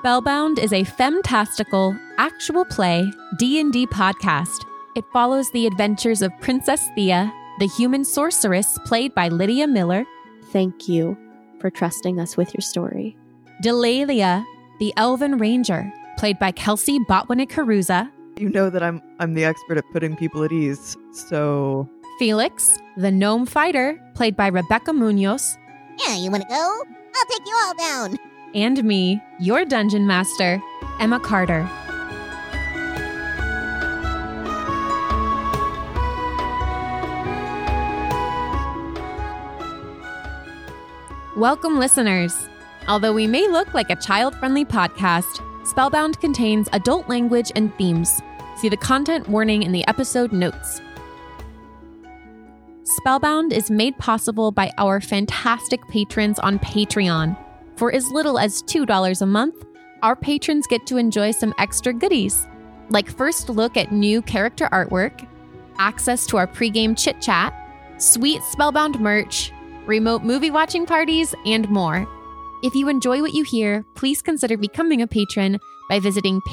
Spellbound is a femtastical, actual play D&D podcast. It follows the adventures of Princess Thea, the human sorceress played by Lydia Miller. Thank you for trusting us with your story. Delalia, the elven ranger, played by Kelsey Botwinick-Caruza. You know that I'm the expert at putting people at ease, so... Felix, the gnome fighter, played by Rebecca Munoz. Yeah, you want to go? I'll take you all down. And me, your dungeon master, Emma Carter. Welcome, listeners. Although we may look like a child-friendly podcast, Spellbound contains adult language and themes. See the content warning in the episode notes. Spellbound is made possible by our fantastic patrons on Patreon. For as little as $2 a month, our patrons get to enjoy some extra goodies, like first look at new character artwork, access to our pregame chit-chat, sweet Spellbound merch, remote movie watching parties, and more. If you enjoy what you hear, please consider becoming a patron by visiting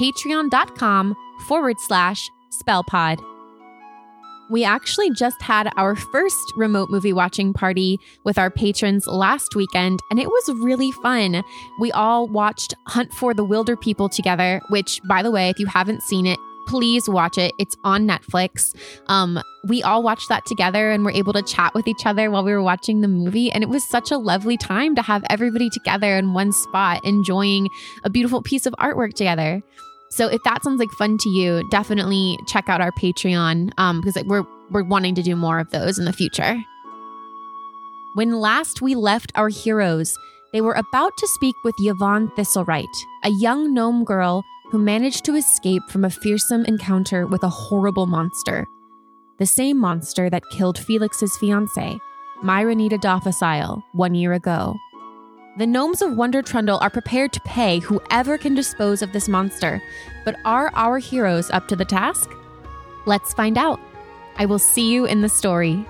patreon.com/spellpod. We actually just had our first remote movie watching party with our patrons last weekend, and it was really fun. We all watched Hunt for the Wilder People together, which, by the way, if you haven't seen it, please watch it. It's on Netflix. We all watched that together and were able to chat with each other while we were watching the movie. And it was such a lovely time to have everybody together in one spot, enjoying a beautiful piece of artwork together. So if that sounds like fun to you, definitely check out our Patreon because we're wanting to do more of those in the future. When last we left our heroes, they were about to speak with Yvonne Thistlewright, a young gnome girl who managed to escape from a fearsome encounter with a horrible monster. The same monster that killed Felix's fiancée, Myronita Dophicile, 1 year ago. The gnomes of Wonder Trundle are prepared to pay whoever can dispose of this monster, but are our heroes up to the task? Let's find out. I will see you in the story.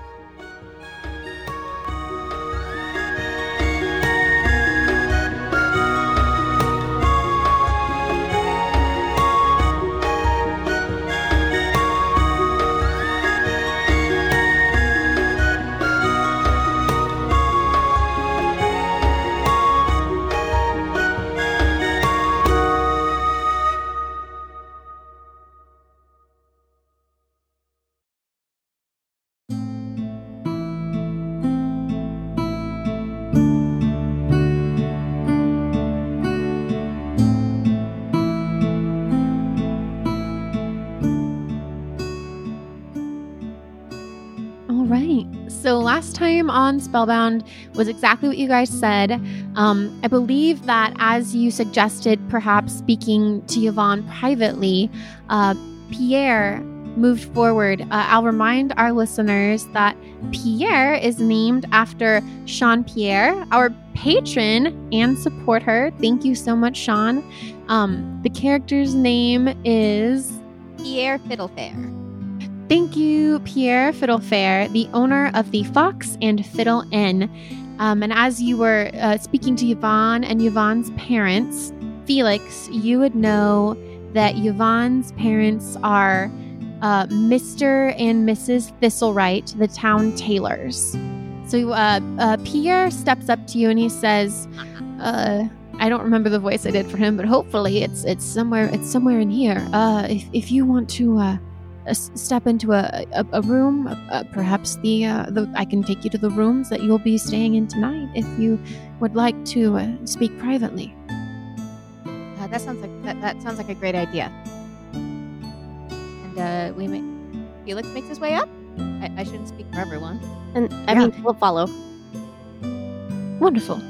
So last time on Spellbound was exactly what you guys said. I believe that as you suggested, perhaps speaking to Yvonne privately, Pierre moved forward. I'll remind our listeners that Pierre is named after Sean Pierre, our patron and supporter. Thank you so much, Sean. The character's name is Pierre Fiddlefair. Thank you, Pierre Fiddlefair, the owner of the Fox and Fiddle Inn. And as you were speaking to Yvonne and Yvonne's parents, Felix, you would know that Yvonne's parents are Mr. and Mrs. Thistlewright, the town tailors. So Pierre steps up to you and he says, I don't remember the voice I did for him, but hopefully it's somewhere in here. If you want to step into a room, perhaps I can take you to the rooms that you'll be staying in tonight if you would like to speak privately. That sounds like a great idea. And Felix makes his way up. I shouldn't speak for everyone. And I mean, we'll follow. Wonderful.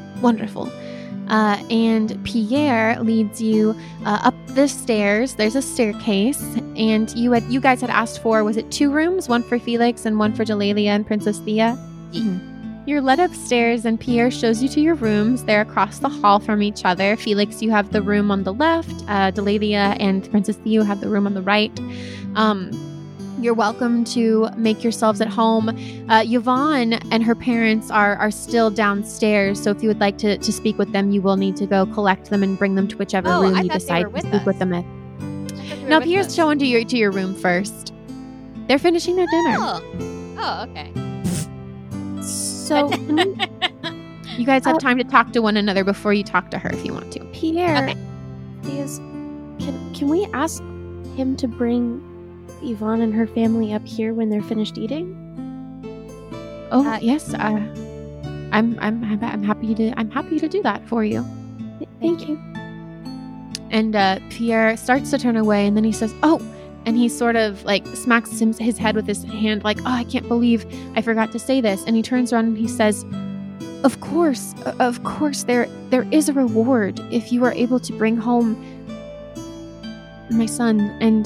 And Pierre leads you up the stairs. There's a staircase, and you guys had asked for, was it 2 rooms, one for Felix and one for Delalia and Princess Thea? Mm-hmm. You're led upstairs, and Pierre shows you to your rooms. They're across the hall from each other. Felix, you have the room on the left. Delalia and Princess Thea have the room on the right. You're welcome to make yourselves at home. Yvonne and her parents are still downstairs, so if you would like to speak with them, you will need to go collect them and bring them to whichever room you decide to speak with them in. No, Pierre's showing to your room first. They're finishing their dinner. Oh, okay. So, You guys have time to talk to one another before you talk to her if you want to. Pierre, Okay. Can we ask him to bring Yvonne and her family up here when they're finished eating? Oh yes, I'm happy to do that for you. Thank you. And Pierre starts to turn away, and then he says, "Oh," and he sort of like smacks his head with his hand, like, "Oh, I can't believe I forgot to say this." And he turns around and he says, Of course, there is a reward if you are able to bring home my son and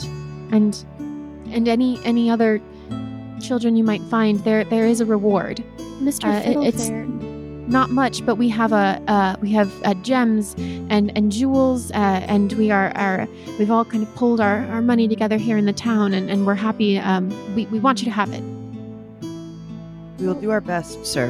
any other children you might find. There is a reward. Mr. It's Fiddlefair. not much, but we have gems and jewels, and we've all kind of pulled our money together here in the town, and we're happy. We want you to have it. We will do our best, sir.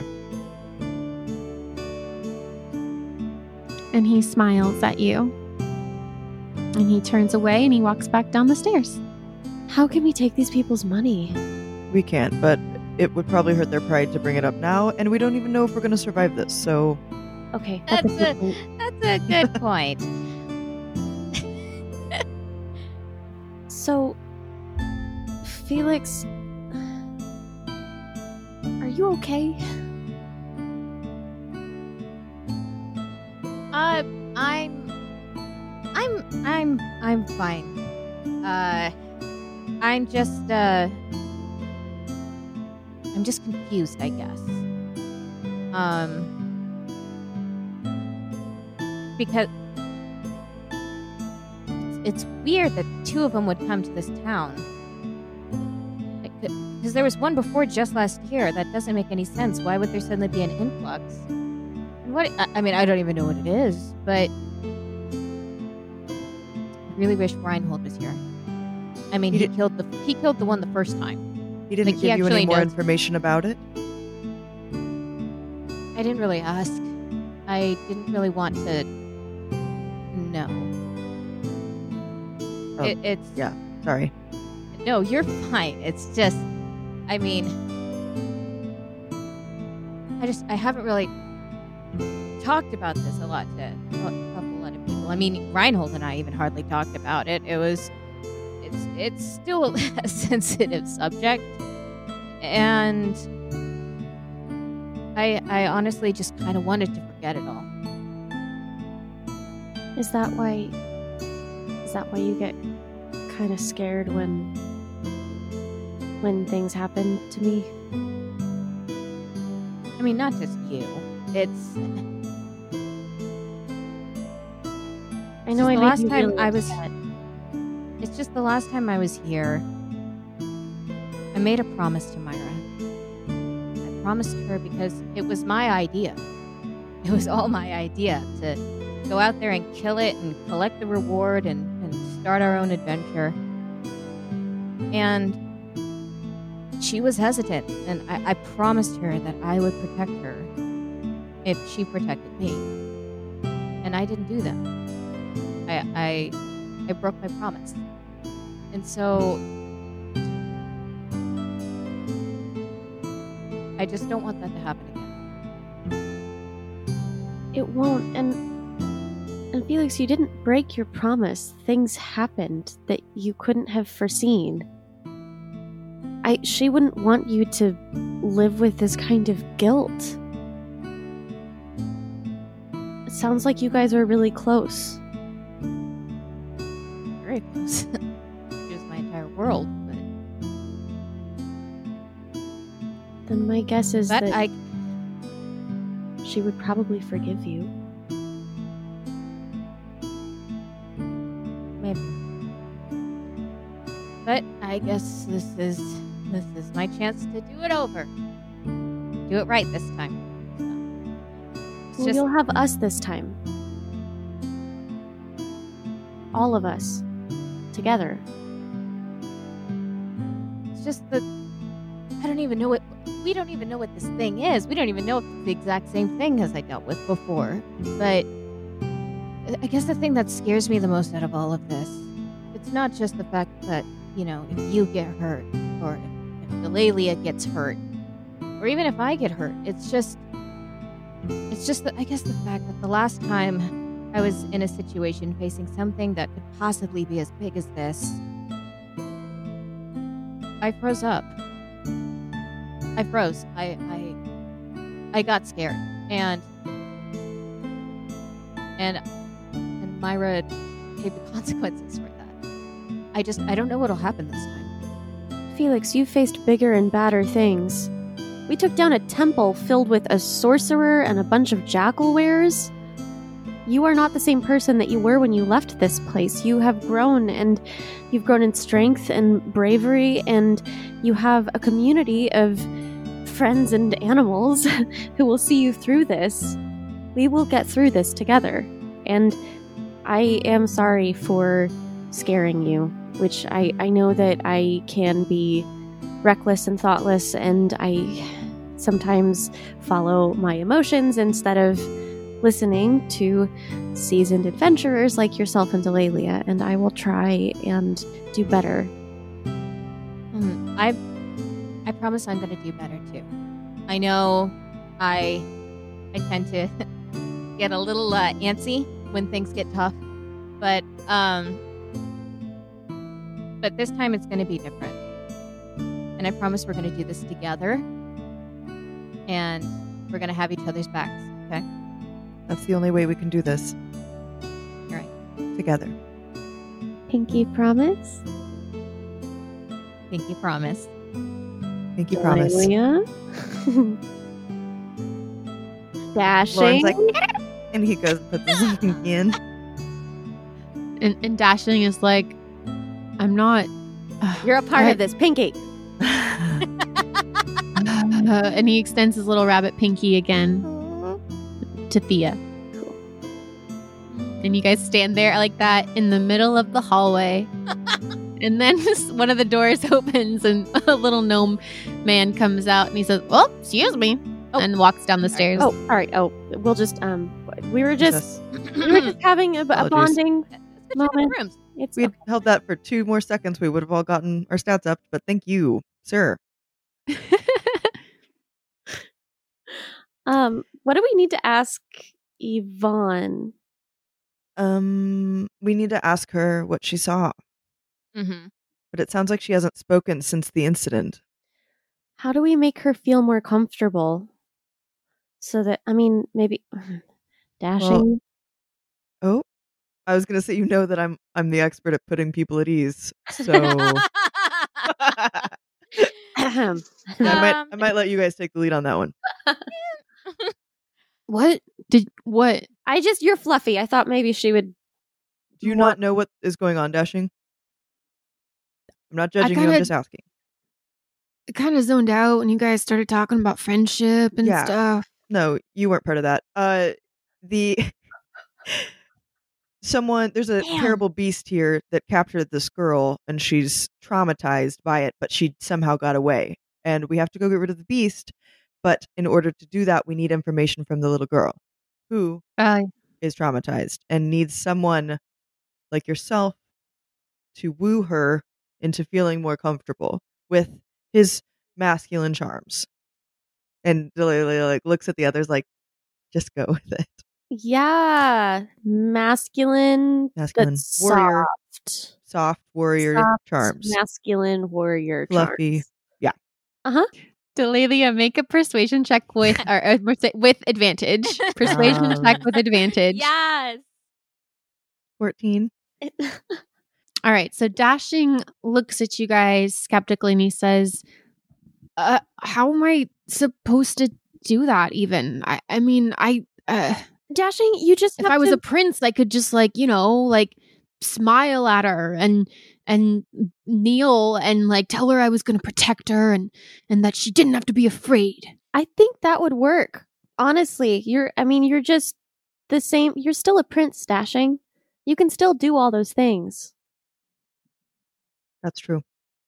And he smiles at you. And he turns away and he walks back down the stairs. How can we take these people's money? We can't, but it would probably hurt their pride to bring it up now, and we don't even know if we're going to survive this, so... Okay. That's a good point. So, Felix, are you okay? I'm fine. I'm just confused, I guess. Because it's weird that two of them would come to this town. Because there was one before just last year. That doesn't make any sense. Why would there suddenly be an influx? And what? I mean, I don't even know what it is, but I really wish Reinhold was here. I mean, he killed the one the first time. He didn't Like, give you any more knows. information about it? I didn't really ask. I didn't really want to know. Oh, It's yeah. Sorry. No, you're fine. It's just, I mean, I haven't really talked about this a lot to a whole lot of people. I mean, Reinhold and I even hardly talked about it. It's still a sensitive subject, and I honestly just kind of wanted to forget it all. Is that why you get kind of scared when things happen to me? I mean, not just you. I know I the made last you time really I was. upset. It's just the last time I was here, I made a promise to Myra. I promised her because it was my idea. It was all my idea to go out there and kill it and collect the reward and start our own adventure. And she was hesitant, and I promised her that I would protect her if she protected me. And I didn't do that. I broke my promise. And so I just don't want that to happen again. It won't. And Felix, you didn't break your promise. Things happened that you couldn't have foreseen. She wouldn't want you to live with this kind of guilt. It sounds like you guys are really close. Very close. It was my entire world, but Then my guess is that I she would probably forgive you. maybe. But I guess this is my chance to do it over. Do it right this time. So, Well, you'll have us this time. All of us. Together. it's just that I don't even know what we don't even know what this thing is. We don't even know if it's the exact same thing as I dealt with before. But I guess the thing that scares me the most out of all of this, it's not just the fact that, if you get hurt or if Delalia gets hurt or even if I get hurt. It's just I guess the fact that the last time I was in a situation facing something that could possibly be as big as this, I froze up. I froze. I got scared, and Myra paid the consequences for that. I don't know what'll happen this time. Felix, you faced bigger and badder things. We took down a temple filled with a sorcerer and a bunch of jackal wares. You are not the same person that you were when you left this place. You have grown, and you've grown in strength and bravery, and you have a community of friends and animals who will see you through this. We will get through this together. And I am sorry for scaring you, which I know that I can be reckless and thoughtless, and I sometimes follow my emotions instead of listening to seasoned adventurers like yourself and Delalia, and I will try and do better. I promise I'm going to do better too. I know I tend to get a little antsy when things get tough, but this time it's going to be different. And I promise we're going to do this together, and we're going to have each other's backs, okay? That's the only way we can do this. You're right. Together. Pinky promise? Pinky promise. Pinky promise. Delalia? Dashing? Lauren's like, and he goes and puts his pinky in. And Dashing is like, I'm not. You're a part of this, Pinky. And he extends his little rabbit pinky again to Thea. Cool. And you guys stand there like that in the middle of the hallway. And then one of the doors opens and a little gnome man comes out and he says, "Oh, excuse me," and walks down the stairs. Oh, all right. Oh, we'll just we were just having a bonding moment. Rooms. It's We had held that for 2 more seconds. We would have all gotten our stats up, but thank you, sir. What do we need to ask Yvonne? We need to ask her what she saw, Mm-hmm. but it sounds like she hasn't spoken since the incident. How do we make her feel more comfortable? So that, maybe Dashing. Oh, I was gonna say, you know that I'm the expert at putting people at ease, so I might let you guys take the lead on that one. What? What? You're fluffy. I thought maybe she would. Do you not know what is going on, Dashing? I'm not judging you. I'm just asking. I kind of zoned out when you guys started talking about friendship and Yeah. stuff. No, you weren't part of that. There's a Damn. terrible beast here that captured this girl, and she's traumatized by it, but she somehow got away. And we have to go get rid of the beast, but in order to do that, we need information from the little girl who is traumatized and needs someone like yourself to woo her into feeling more comfortable with his masculine charms. And Delia looks at the others like, just go with it. Yeah, masculine but warrior, soft warrior charms, masculine warrior fluffy. Charms. Delalia, make a persuasion check with with advantage. Persuasion check with advantage. Yes. 14. All right. So Dashing looks at you guys skeptically and he says, how am I supposed to do that even? Dashing, you just if I was a prince, I could just smile at her and kneel and tell her I was going to protect her and that she didn't have to be afraid. I think that would work. Honestly, you're just the same. You're still a prince, Dashing. You can still do all those things. That's true.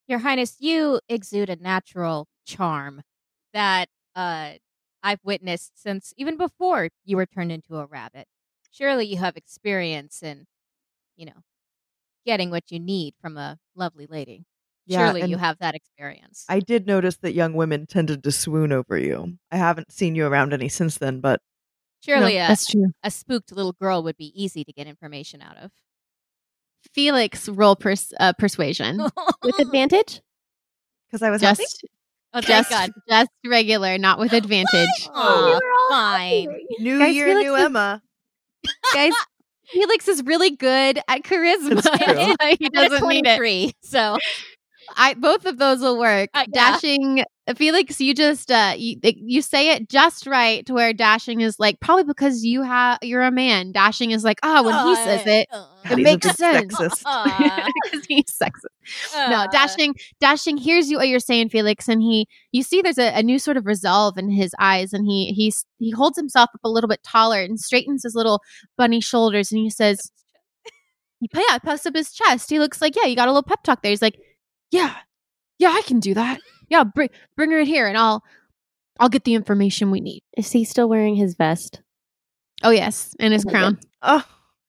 Your Highness, you exude a natural charm that I've witnessed since even before you were turned into a rabbit. Surely you have experience in, getting what you need from a lovely lady. Yeah, Surely you and have that experience. I did notice that young women tended to swoon over you. I haven't seen you around any since then, but Surely That's true. a spooked little girl would be easy to get information out of. Felix, roll persuasion. With advantage? because I was healthy. Oh, thank Just, God. just regular, not with advantage. Aw, fine. New Guys, year, Felix new is- Emma. Guys, Felix is really good at charisma. It's true. He doesn't need it. 23, so Both of those will work. Yeah. Dashing, Felix, you just you say it just right to where Dashing is like, probably because you're a man. Dashing is like, when he says it, God, it he's makes a bit sense. sexist. because he's sexist. No, Dashing hears you what you're saying, Felix, and you see there's a new sort of resolve in his eyes, and he holds himself up a little bit taller and straightens his little bunny shoulders, and he says, he puffs up his chest. He looks like, you got a little pep talk there. He's like, yeah, I can do that. Yeah, bring her in here, and I'll get the information we need. Is he still wearing his vest? Oh yes, and his Okay, crown. Oh,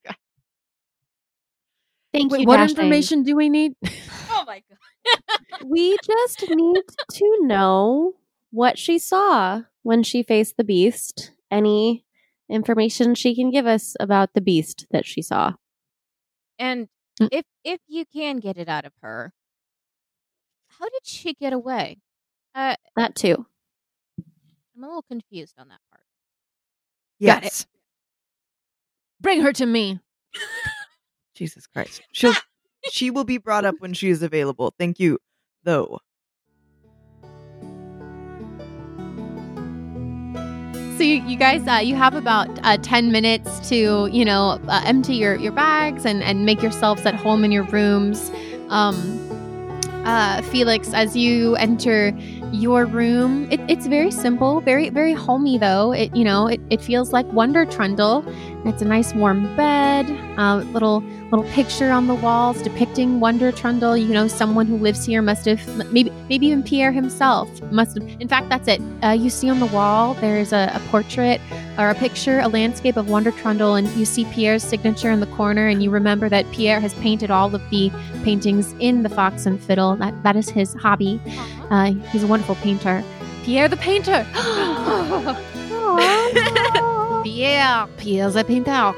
Thank you, What Dashing. information do we need? Oh my God. We just need to know what she saw when she faced the beast. Any information she can give us about the beast that she saw. And Mm. if you can get it out of her, how did she get away? That too. I'm a little confused on that part. Got yes. Bring her to me. Jesus Christ. She will be brought up when she is available. Thank you, though. So you guys, you have about 10 minutes to, empty your bags and make yourselves at home in your rooms. Felix, as you enter your room, it's very simple, very, very homey though. It feels like Wonder Trundle. It's a nice warm bed, little picture on the walls depicting Wonder Trundle. Someone who lives here must have, maybe even Pierre himself must have. In fact, that's it. You see on the wall, there's a portrait or a picture, a landscape of Wonder Trundle, and you see Pierre's signature in the corner, and you remember that Pierre has painted all of the paintings in the Fox and Fiddle. That is his hobby. He's a wonderful painter. Pierre the painter. Pierre's a painter.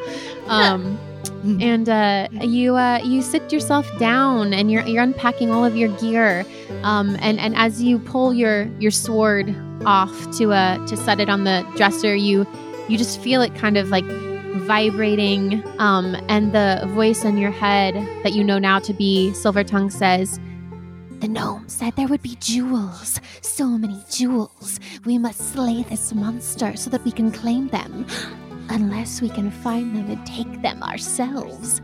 And you sit yourself down, and you're unpacking all of your gear. And as you pull your sword off to set it on the dresser, you just feel it kind of like vibrating. And the voice in your head that you know now to be Silvertongue says, "The gnome said there would be jewels, so many jewels. We must slay this monster so that we can claim them, unless we can find them and take them ourselves."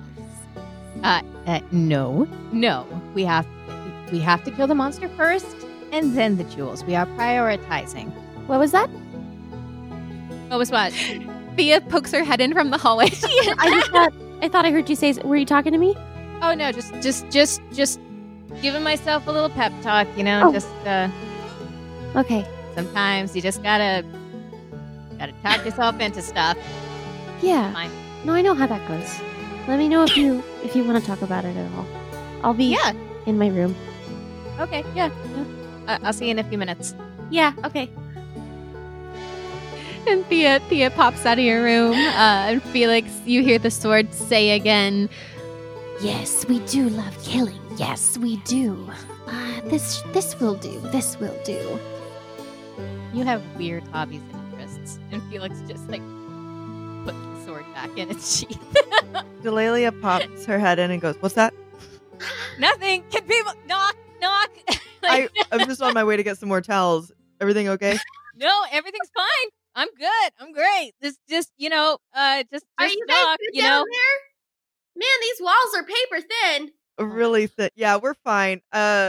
No. We have to kill the monster first, and then the jewels. We are prioritizing. What was that? What was what? Thea pokes her head in from the hallway. I thought I heard you say. Were you talking to me? Oh no, just giving myself a little pep talk. Oh. Just Okay. sometimes you just gotta talk yourself into stuff. Yeah. Fine. No, I know how that goes. Let me know if you want to talk about it at all. I'll be Yeah. in my room. Okay. Yeah. I'll see you in a few minutes. Yeah. Okay. And Thea pops out of your room. And Felix, you hear the sword say again, "Yes, we do love killing. Yes, we do. This will do. This will do." You have weird hobbies and interests, and Felix just like puts the sword back in its sheath. Delalia pops her head in and goes, "What's that?" Nothing. Can people knock? I'm just on my way to get some more towels. Everything okay? No, everything's fine. I'm good. I'm great. Just just knock. Are you guys good down there? Man, these walls are paper thin. Really thick. Yeah, we're fine.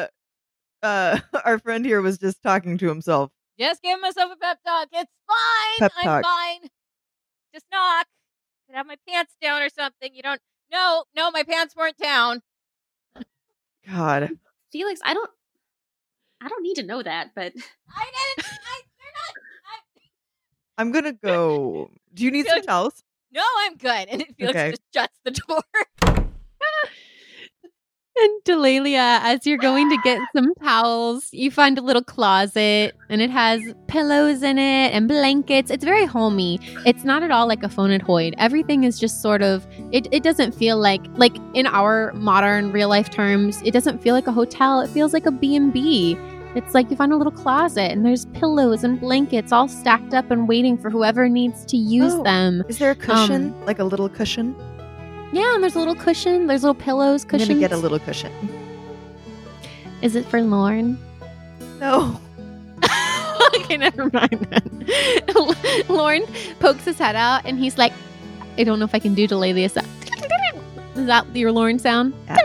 Our friend here was just talking to himself. Just give myself a pep talk. It's fine. Pep I'm talk. fine. Just knock. Could have my pants down or something. You don't. No, my pants weren't down. God. Felix, I don't need to know that, but I didn't. They're not. I'm gonna go. Do you need some towels? No, I'm good. And Felix Okay. just shuts the door. And Delalia, as you're going to get some towels, you find a little closet and it has pillows in it and blankets. It's very homey. It's not at all like a phonoid. Everything is just sort of, it doesn't feel like in our modern real life terms, it doesn't feel like a hotel. It feels like a B&B. It's like you find a little closet and there's pillows and blankets all stacked up and waiting for whoever needs to use them. Is there a cushion? Like a little cushion? Yeah, and there's a little cushion. There's little pillows, cushions. I'm gonna get a little cushion. Is it for Lorne? No. Okay, never mind then. Lorne pokes his head out and he's like, I don't know if I can do Delalia sound. Is that your Lorne sound? Yeah.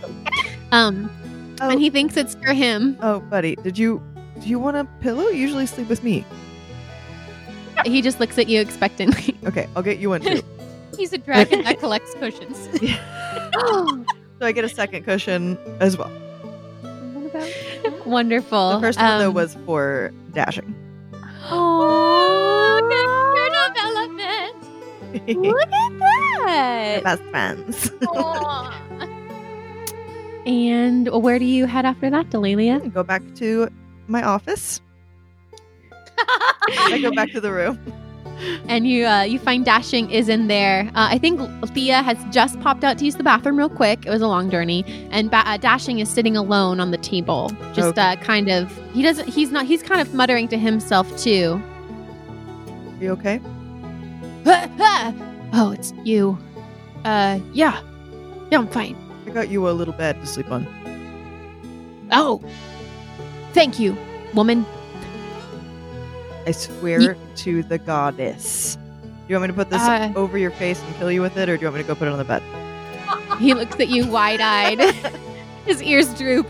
And he thinks it's for him. Oh, buddy, do you want a pillow? You usually sleep with me. He just looks at you expectantly. Okay, I'll get you one too. He's a dragon that collects cushions. So I get a second cushion as well. Wonderful. The first one though was for Dashing. Oh, development. Look at that. Best friends. And where do you head after that, Delalia? Go back to my office. I go back to the room. And you find Dashing is in there. I think Thea has just popped out to use the bathroom real quick. It was a long journey, and Dashing is sitting alone on the table, just kind of. He's kind of muttering to himself too. You okay? Oh, it's you. Yeah, I'm fine. I got you a little bed to sleep on. Oh, thank you, woman. I swear to the goddess. Do you want me to put this over your face and kill you with it, or do you want me to go put it on the bed? He looks at you wide-eyed. His ears droop.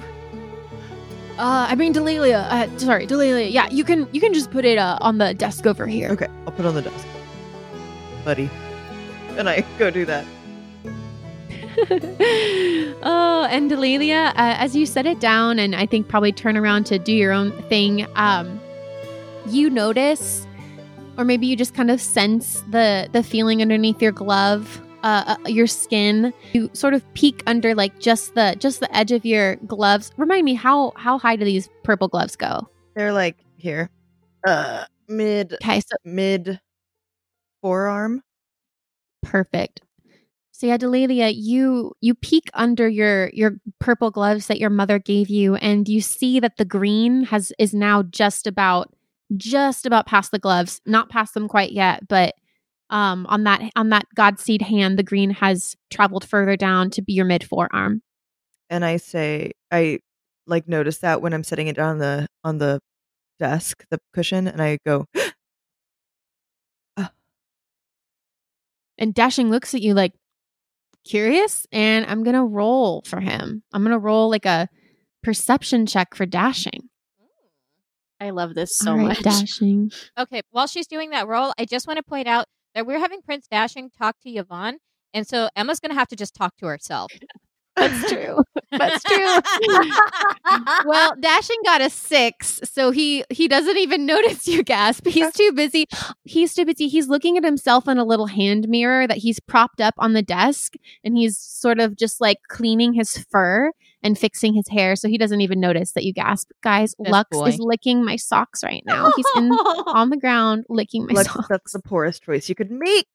Delalia. Yeah, you can just put it on the desk over here. Okay, I'll put it on the desk, buddy. And I go do that. Oh, and Delalia, as you set it down, and I think probably turn around to do your own thing. You notice, or maybe you just kind of sense the feeling underneath your glove, your skin. You sort of peek under like just the edge of your gloves. Remind me, how high do these purple gloves go? They're like here, mid forearm. Perfect. So yeah, Delalia, you peek under your purple gloves that your mother gave you, and you see that the green is now just about past the gloves, not past them quite yet, but on that Godseed hand, the green has traveled further down to be your mid forearm. And I say, I like notice that when I'm setting it down on the desk, the cushion, and I go. And Dashing looks at you like curious, and I'm gonna roll for him. I'm gonna roll like a perception check for Dashing. I love this so All right, much. Dashing. Okay, while she's doing that roll, I just want to point out that we're having Prince Dashing talk to Yvonne, and so Emma's going to have to just talk to herself. That's true. That's true. Well, Dashing got a 6, so he doesn't even notice you gasp. He's too busy. He's looking at himself in a little hand mirror that he's propped up on the desk, and he's sort of just like cleaning his fur and fixing his hair, so he doesn't even notice that you gasp. Guys, This Lux boy. is licking my socks right now. He's on the ground licking my socks. That's the poorest choice you could make.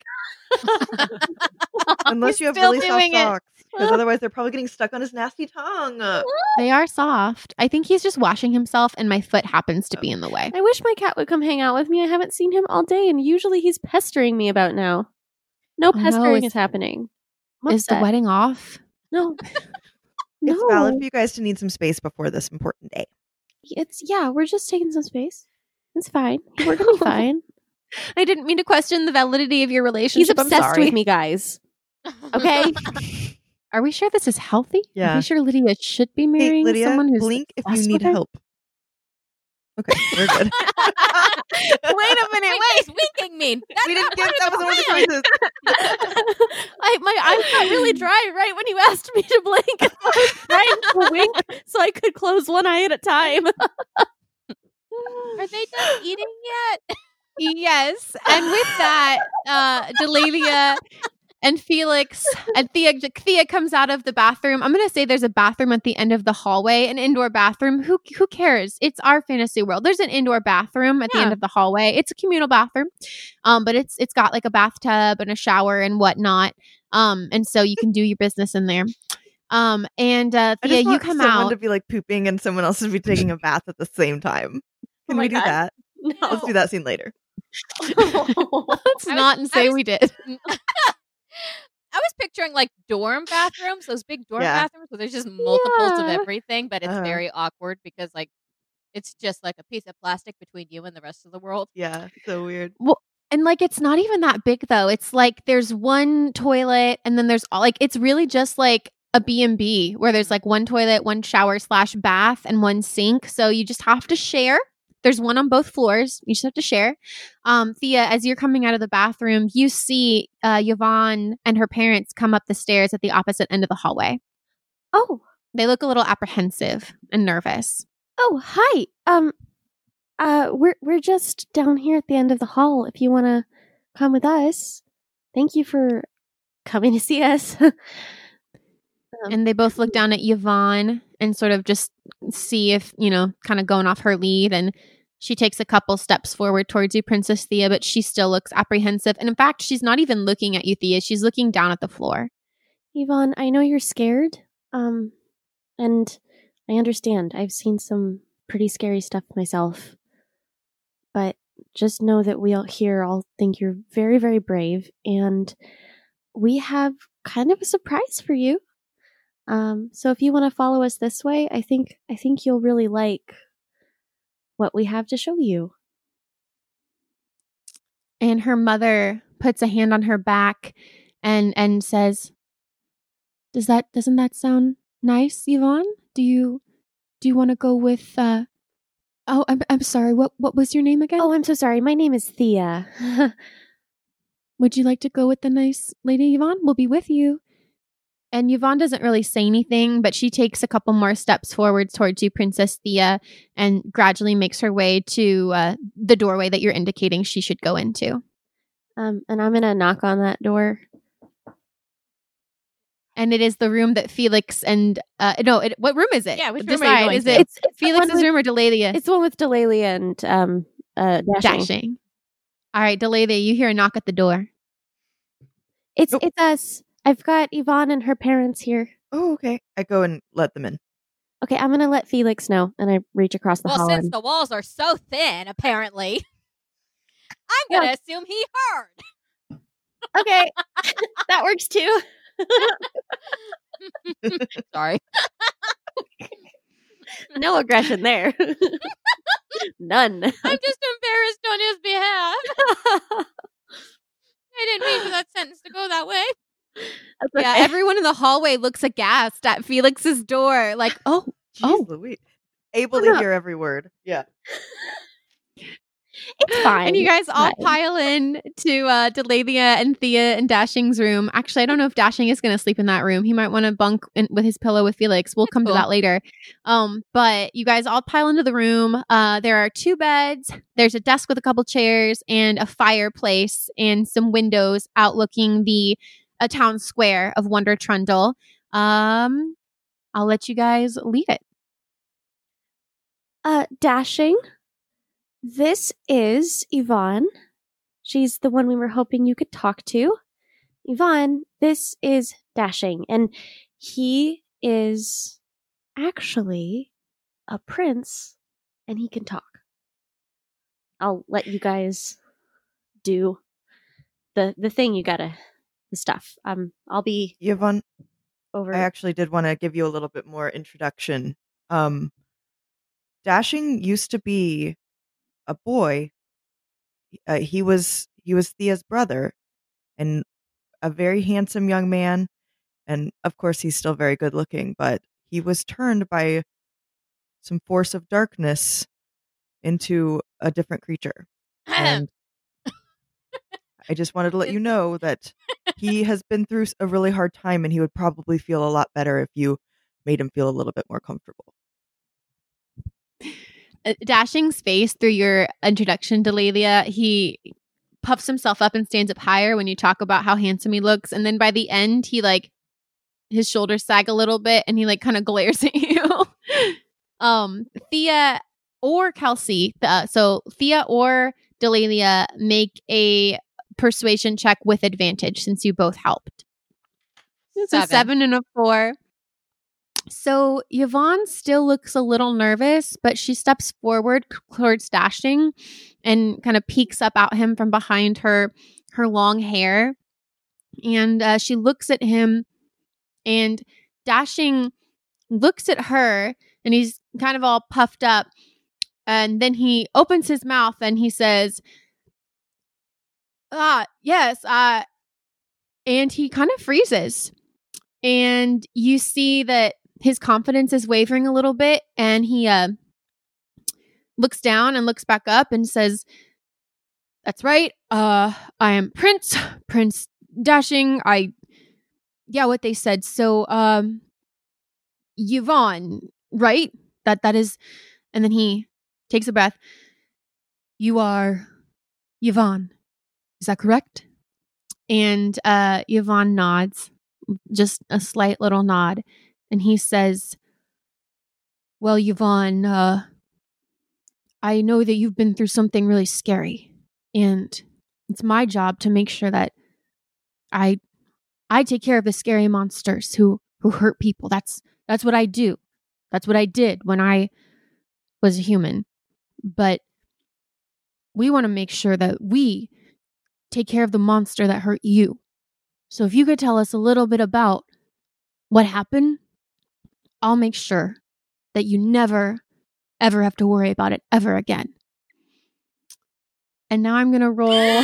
Unless He's you have still really soft doing it. socks. Because otherwise they're probably getting stuck on his nasty tongue. They are soft. I think he's just washing himself, and my foot happens to be in the way. I wish my cat would come hang out with me. I haven't seen him all day, and usually he's pestering me about now. No Oh, no, pestering is- is happening. I'm Is the upset. wedding off? No. It's valid for you guys to need some space before this important day. We're just taking some space. It's fine. We're gonna be fine. I didn't mean to question the validity of your He's relationship. I'm obsessed sorry. with me, guys. Okay. Are we sure this is healthy? Yeah. Are we sure Lydia should be Hey, marrying Lydia, someone who's blink if you obsessed need with her? help. Okay, we're good. Wait a minute. What does winking mean? That's We didn't not get part that of was one of the plan. choices. My eyes got really dry right when you asked me to blink. And I was trying to wink so I could close one eye at a time. Are they done eating yet? Yes. And with that, Delalia and Felix and Thea comes out of the bathroom. I'm going to say there's a bathroom at the end of the hallway, an indoor bathroom. Who cares? It's our fantasy world. There's an indoor bathroom at the end of the hallway. It's a communal bathroom, but it's got like a bathtub and a shower and whatnot. And so you can do your business in there. And Thea, you come someone out to be like pooping and someone else to be taking a bath at the same time. Can my we do God. that? No. Let's do that scene later. Let's not and say we did. I was picturing like dorm bathrooms, those big dorm Yeah. bathrooms where there's just multiples of Yeah. everything, but it's Uh-huh. very awkward because like it's just like a piece of plastic between you and the rest of the world. Yeah, so weird. And like it's not even that big though. It's like there's one toilet and then there's like it's really just like a B&B where there's like one toilet, one shower / bath and one sink. So you just have to share. There's one on both floors. You just have to share. Thea, as you're coming out of the bathroom, you see Yvonne and her parents come up the stairs at the opposite end of the hallway. Oh, They look a little apprehensive and nervous. oh, hi. We're just down here at the end of the hall. If you want to come with us, thank you for coming to see us. And they both look down at Yvonne and sort of just see if, kind of going off her lead. And she takes a couple steps forward towards you, Princess Thea, but she still looks apprehensive. And in fact, she's not even looking at you, Thea. She's looking down at the floor. Yvonne, I know you're scared. And I understand. I've seen some pretty scary stuff myself. But just know that we all here all think you're very, very brave. And we have kind of a surprise for you. So if you want to follow us this way, I think you'll really like what we have to show you. And her mother puts a hand on her back and says, doesn't that sound nice, Yvonne? Do you want to go with oh, I'm sorry. What was your name again? Oh, I'm so sorry. My name is Thea. Would you like to go with the nice lady, Yvonne? We'll be with you. And Yvonne doesn't really say anything, but she takes a couple more steps forward towards you, Princess Thea, and gradually makes her way to the doorway that you're indicating she should go into. And I'm going to knock on that door. And it is the room that Felix and what room is it? Yeah, which room Decide. are you going Is to? it It's the Felix's one with- room or Delalia? It's the one with Delalia and Dashing. Dashing. All right, Delalia, you hear a knock at the door. It's Nope. it's us. I've got Yvonne and her parents here. Oh, okay. I go and let them in. Okay, I'm going to let Felix know. And I reach across the Well, hall. since and- the walls are so thin, apparently, I'm gonna assume he heard. Okay, that works too. Sorry. No aggression there. None. I'm just embarrassed on his behalf. I didn't mean for that sentence to go that way. That's Yeah, okay. everyone in the hallway looks aghast at Felix's door, like, oh, Jeez Louise. Able to no. hear every word. Yeah. It's fine. And you guys all Fine. pile in to Delalia and Thea and Dashing's room. Actually, I don't know if Dashing is going to sleep in that room. He might want to bunk with his pillow with Felix. We'll come cool. to that later. But you guys all pile into the room. There are 2 beds. There's a desk with a couple chairs and a fireplace and some windows outlooking the town square of Wonder Trundle. I'll let you guys lead it. Dashing. This is Yvonne. She's the one we were hoping you could talk to. Yvonne, this is Dashing, and he is actually a prince, and he can talk. I'll let you guys do the thing you gotta, the stuff. I'll be Yvonne, over. I actually did want to give you a little bit more introduction. Dashing used to be a boy. He was Thea's brother, and a very handsome young man, and of course he's still very good looking, but he was turned by some force of darkness into a different creature. And I just wanted to let you know that he has been through a really hard time, and he would probably feel a lot better if you made him feel a little bit more comfortable. Dashing's face through your introduction to Lelia, he puffs himself up and stands up higher when you talk about how handsome he looks. And then by the end, he his shoulders sag a little bit and he kind of glares at you. Thea or Kelsey, so Thea or Delalia, make a persuasion check with advantage since you both helped. It's a 7 and a 4. So Yvonne still looks a little nervous, but she steps forward towards Dashing and kind of peeks up at him from behind her long hair. And she looks at him, and Dashing looks at her, and he's kind of all puffed up. And then he opens his mouth and he says, yes, and he kind of freezes. And you see that his confidence is wavering a little bit, and he looks down and looks back up and says, "That's right. I am Prince Dashing. What they said. So, Yvonne, right? That is." And then he takes a breath. "You are Yvonne. Is that correct?" And Yvonne nods, just a slight little nod. And he says, "Well, Yvonne, I know that you've been through something really scary. And it's my job to make sure that I take care of the scary monsters who hurt people. That's what I do. That's what I did when I was a human. But we want to make sure that we take care of the monster that hurt you. So if you could tell us a little bit about what happened, I'll make sure that you never, ever have to worry about it ever again." And now I'm going to roll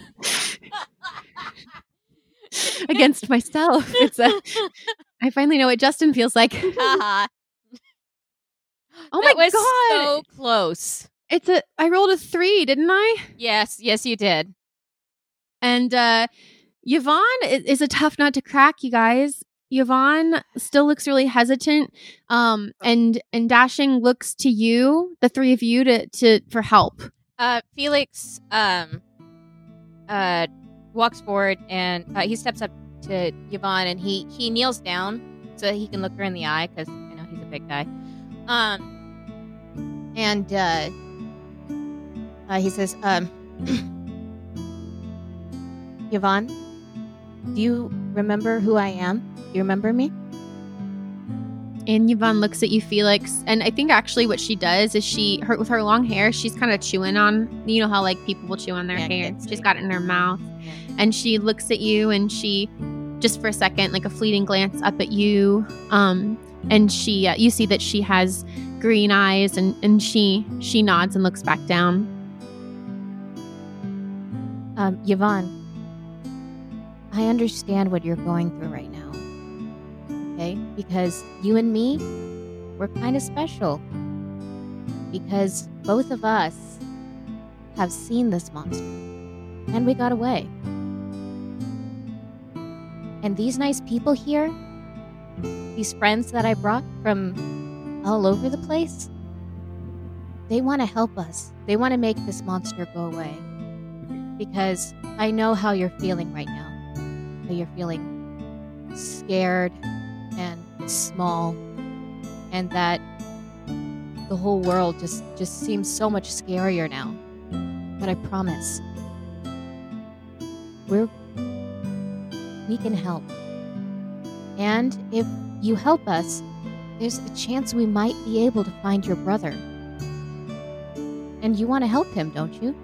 against myself. I finally know what Justin feels like. Oh my God. So close. I rolled a 3, didn't I? Yes, you did. And Yvonne is a tough nut to crack, you guys. Yvonne still looks really hesitant. And Dashing looks to you, the three of you, for help. Felix walks forward and he steps up to Yvonne, and he kneels down so that he can look her in the eye, because I know he's a big guy. And he says, "Yvonne, do you remember who I am? Do you remember me?" And Yvonne looks at you, Felix. And I think actually what she does is with her long hair, she's kind of chewing on, you know how people will chew on their hair. She's got it in her mouth. Yeah. And she looks at you, and she, just for a second, a fleeting glance up at you. And she, you see that she has green eyes, and she nods and looks back down. Yvonne, I understand what you're going through right now. Okay? Because you and me, we're kind of special. Because both of us have seen this monster. And we got away. And these nice people here, these friends that I brought from all over the place, they want to help us. They want to make this monster go away. Because I know how you're feeling right now. How you're feeling scared and small, and that the whole world just seems so much scarier now. But I promise, we can help. And if you help us, there's a chance we might be able to find your brother. And you want to help him, don't you?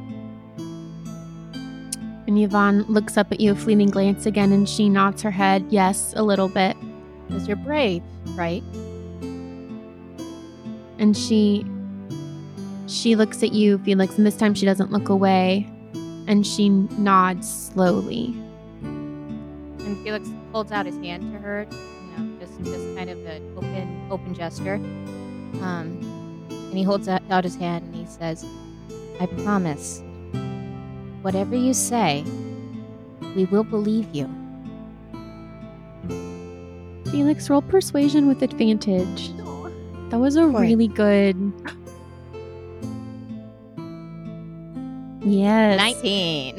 And Yvonne looks up at you, a fleeting glance again, and she nods her head, yes, a little bit. Because you're brave, right? And she looks at you, Felix, and this time she doesn't look away, and she nods slowly. And Felix holds out his hand to her, just kind of an open gesture. And he holds out his hand and he says, I promise, whatever you say, we will believe you. Felix, roll persuasion with advantage. That was a really good. Yes. 19.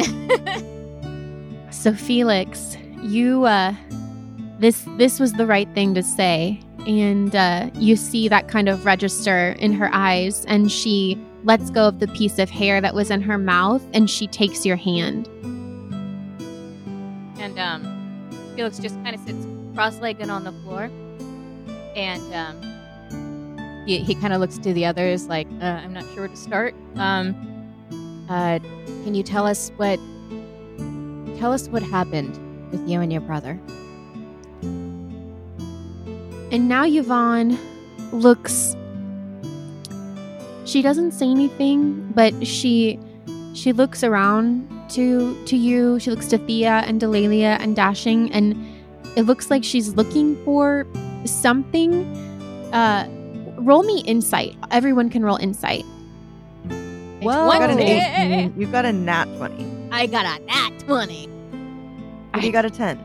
So Felix, you this was the right thing to say, and you see that kind of register in her eyes, and she lets go of the piece of hair that was in her mouth, and she takes your hand. And Felix just kind of sits cross-legged on the floor, and he kind of looks to the others like, I'm not sure where to start. Can you tell us what happened with you and your brother? And now Yvonne looks. She doesn't say anything, but she looks around to you. She looks to Thea and Delalia and Dashing, and it looks like she's looking for something. Roll me insight. Everyone can roll insight. Whoa! You got an 18. You've got a nat 20. I got a nat 20. And you got a 10.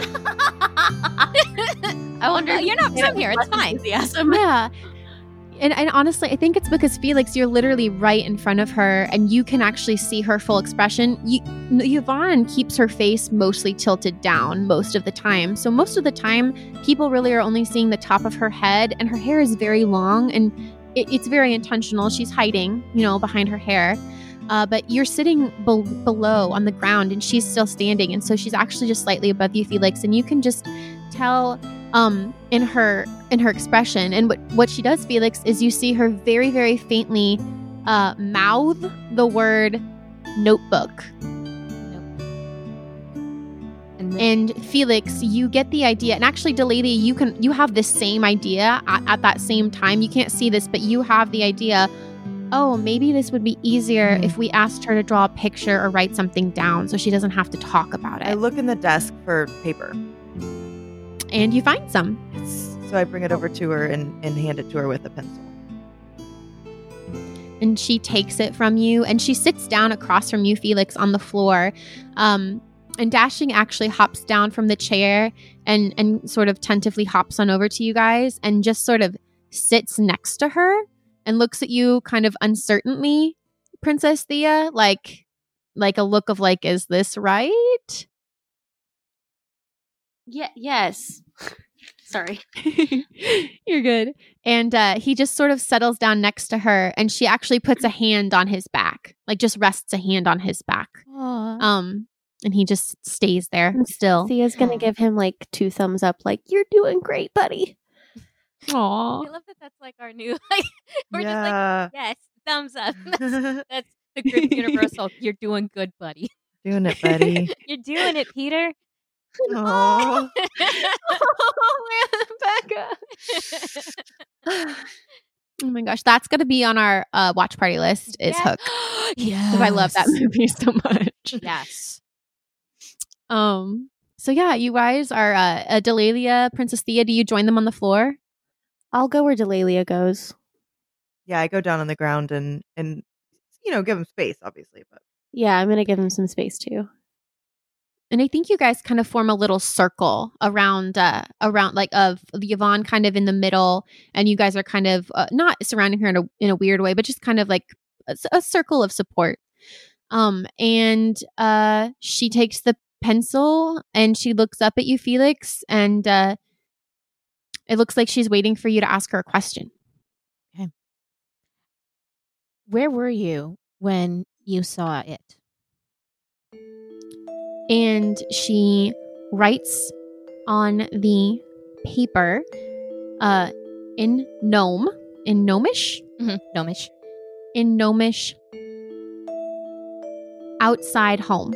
I wonder. You're not from here. It's fine. Enthusiasm. Yeah. And honestly, I think it's because Felix, you're literally right in front of her, and you can actually see her full expression. Yvonne keeps her face mostly tilted down most of the time. So most of the time, people really are only seeing the top of her head, and her hair is very long, and it's very intentional. She's hiding, behind her hair. But you're sitting below on the ground, and she's still standing, and so she's actually just slightly above you, Felix, and you can just tell in her expression. And what she does, Felix, is you see her very, very faintly mouth the word notebook. And Felix, you get the idea, and actually, Delalia, you have the same idea at that same time. You can't see this, but you have the idea. Oh, maybe this would be easier if we asked her to draw a picture or write something down, so she doesn't have to talk about it. I look in the desk for paper. And you find some. So I bring it over to her and hand it to her with a pencil. And she takes it from you, and she sits down across from you, Felix, on the floor. And Dashing actually hops down from the chair and sort of tentatively hops on over to you guys and just sort of sits next to her and looks at you kind of uncertainly, Princess Thea, like a look of like, is this right? Yes. Sorry. You're good. And he just sort of settles down next to her, and she actually puts a hand on his back, like just rests a hand on his back. Aww. And he just stays there still. Thea's gonna give him like 2 thumbs up, like, you're doing great, buddy. Aww. I love that that's like our new, like, we're just like, yes, thumbs up. That's the group universal. You're doing good, buddy. Doing it, buddy. You're doing it, Peter. Aww. Becca. Oh my gosh, that's gonna be on our watch party list. Is Hook? Yeah, I love that movie so much. Yes. So yeah, you guys are Delalia, Princess Thea. Do you join them on the floor? I'll go where Delalia goes. Yeah, I go down on the ground and give him space, obviously. But Yeah, I'm gonna give him some space too. And I think you guys kind of form a little circle around like of Yvonne kind of in the middle, and you guys are kind of not surrounding her in a weird way, but just kind of like a circle of support. And she takes the pencil and she looks up at you, Felix, and it looks like she's waiting for you to ask her a question. Okay. Where were you when you saw it? And she writes on the paper in Gnomish, Mm-hmm. Gnomish. in Gnomish, outside home.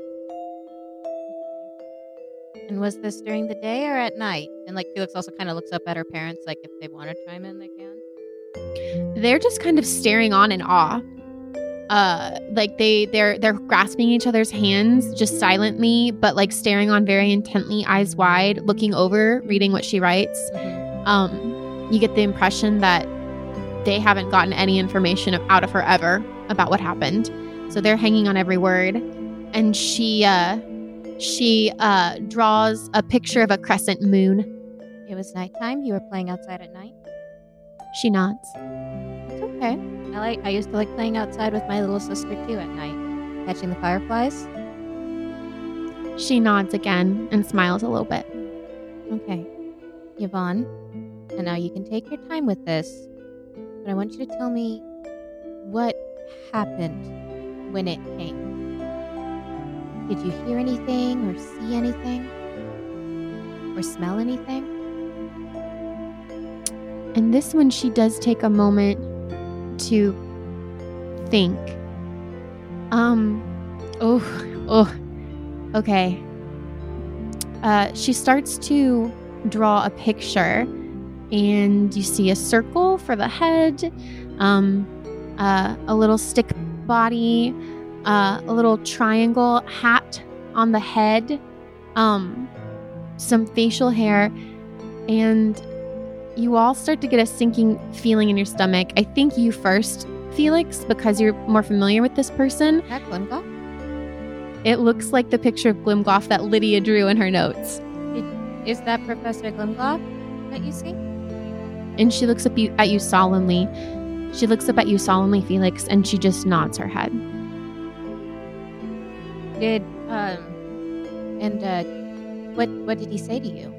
And was this during the day or at night? And like Felix also kind of looks up at her parents, like if they want to chime in, they can. They're just kind of staring on in awe. Like they're grasping each other's hands just silently, but like staring on very intently, eyes wide, looking over, reading what she writes. Mm-hmm. You get the impression that they haven't gotten any information out of her ever about what happened. So they're hanging on every word. And she draws a picture of a crescent moon. It was nighttime. You were playing outside at night. She nods. It's okay. I used to like playing outside with my little sister too at night, catching the fireflies. She nods again and smiles a little bit. Okay, Yvonne, and now you can take your time with this, but I want you to tell me what happened when it came. Did you hear anything or see anything or smell anything? And this one, she does take a moment to think. Okay. She starts to draw a picture, and you see a circle for the head, a little stick body, a little triangle hat on the head, some facial hair, and you all start to get a sinking feeling in your stomach. I think you first, Felix, because you're more familiar with this person. Is that Glimgoff? It looks like the picture of Glimgoff that Lydia drew in her notes. Is that Professor Glimgoff that you see? And she looks up at you solemnly. She looks up at you solemnly, Felix, and she just nods her head. What did he say to you?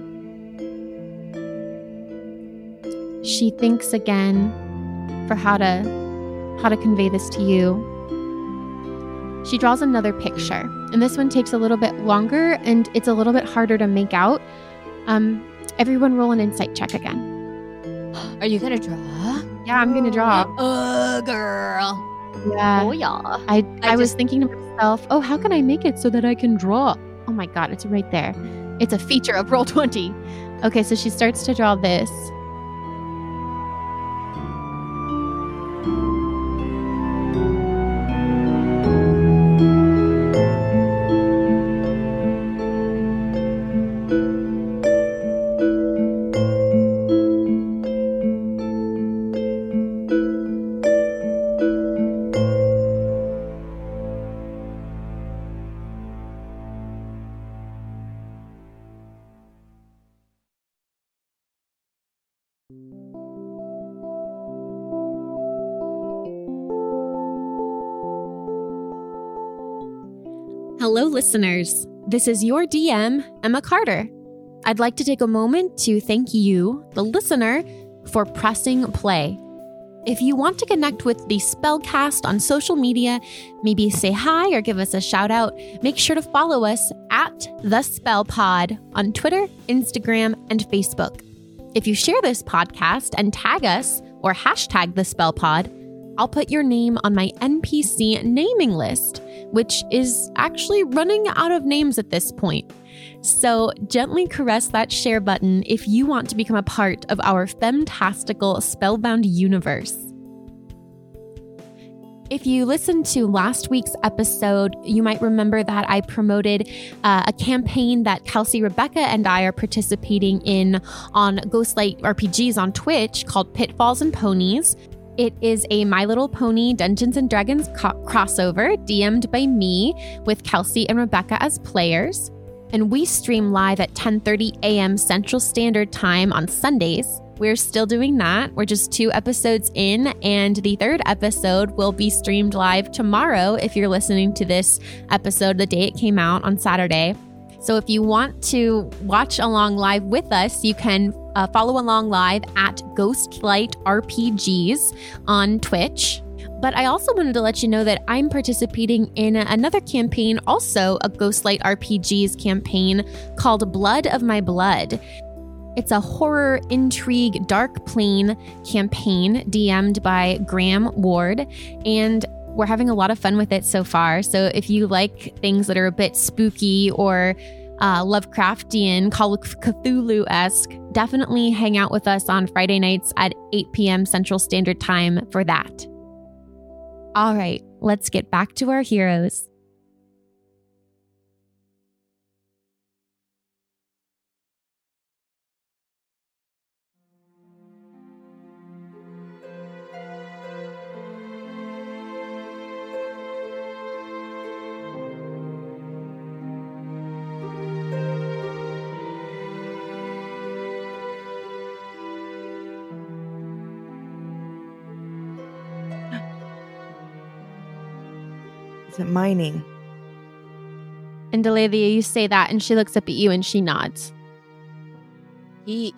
She thinks again for how to convey this to you. She draws another picture, and this one takes a little bit longer, and it's a little bit harder to make out. Everyone roll an insight check again. Are you gonna draw? Yeah, I'm gonna draw. Girl. Yeah. Oh, yeah. I was thinking to myself, oh, how can I make it so that I can draw? Oh my God, it's right there. It's a feature of Roll20. Okay, so she starts to draw this. Hello, listeners. This is your DM, Emma Carter. I'd like to take a moment to thank you, the listener, for pressing play. If you want to connect with the Spellcast on social media, maybe say hi or give us a shout out, make sure to follow us at The Spell Pod on Twitter, Instagram, and Facebook. If you share this podcast and tag us or hashtag The Spell Pod, I'll put your name on my NPC naming list, which is actually running out of names at this point. So gently caress that share button if you want to become a part of our femtastical Spellbound universe. If you listened to last week's episode, you might remember that I promoted a campaign that Kelsey, Rebecca, and I are participating in on Ghostlight RPGs on Twitch called Pitfalls and Ponies. It is a My Little Pony Dungeons & Dragons crossover DM'd by me with Kelsey and Rebecca as players. And we stream live at 10:30 a.m. Central Standard Time on Sundays. We're still doing that. We're just 2 episodes in, and the 3rd episode will be streamed live tomorrow if you're listening to this episode the day it came out on Saturday. So if you want to watch along live with us, you can follow along live at Ghostlight RPGs on Twitch. But I also wanted to let you know that I'm participating in another campaign, also a Ghostlight RPGs campaign called Blood of My Blood. It's a horror, intrigue, dark plane campaign DM'd by Graham Ward, and we're having a lot of fun with it so far. So if you like things that are a bit spooky or Lovecraftian, Call of Cthulhu-esque, definitely hang out with us on Friday nights at 8 p.m. Central Standard Time for that. All right, let's get back to our heroes. Is it mining? And Delilia, you say that, and she looks up at you and she nods. He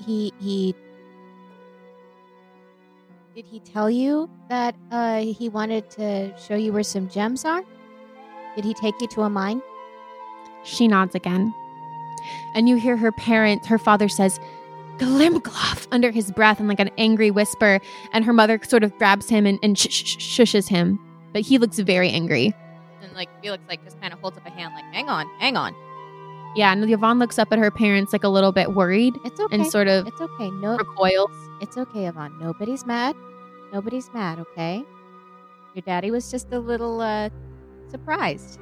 did he tell you that he wanted to show you where some gems are? Did he take you to a mine? She nods again. And you hear her father says, Glimgloff, under his breath in like an angry whisper. And her mother sort of grabs him and shushes him. But he looks very angry. And like Felix just kind of holds up a hand like, hang on. Yeah, and Yvonne looks up at her parents like a little bit worried. It's okay. And sort of it's okay. No, recoils. It's okay, Yvonne. Nobody's mad, okay? Your daddy was just a little surprised.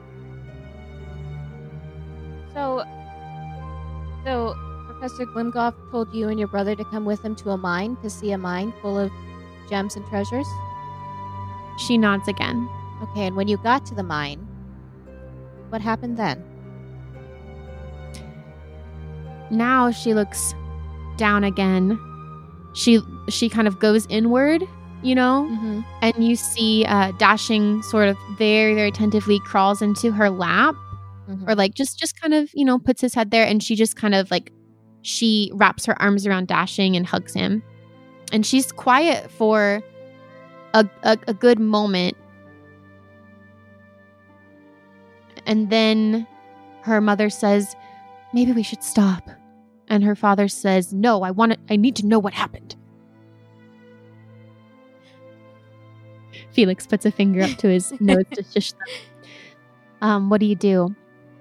So Professor Glimgloff told you and your brother to come with him to a mine to see a mine full of gems and treasures? She nods again. Okay, and when you got to the mine, what happened then? Now she looks down again. She kind of goes inward, you know? Mm-hmm. And you see Dashing sort of very, very attentively crawls into her lap. Mm-hmm. Or like just kind of, puts his head there, and she just kind of like, she wraps her arms around Dashing and hugs him. And she's quiet for a good moment. And then her mother says, maybe we should stop. And her father says, no, I need to know what happened. Felix puts a finger up to his nose to shush them. What do you do?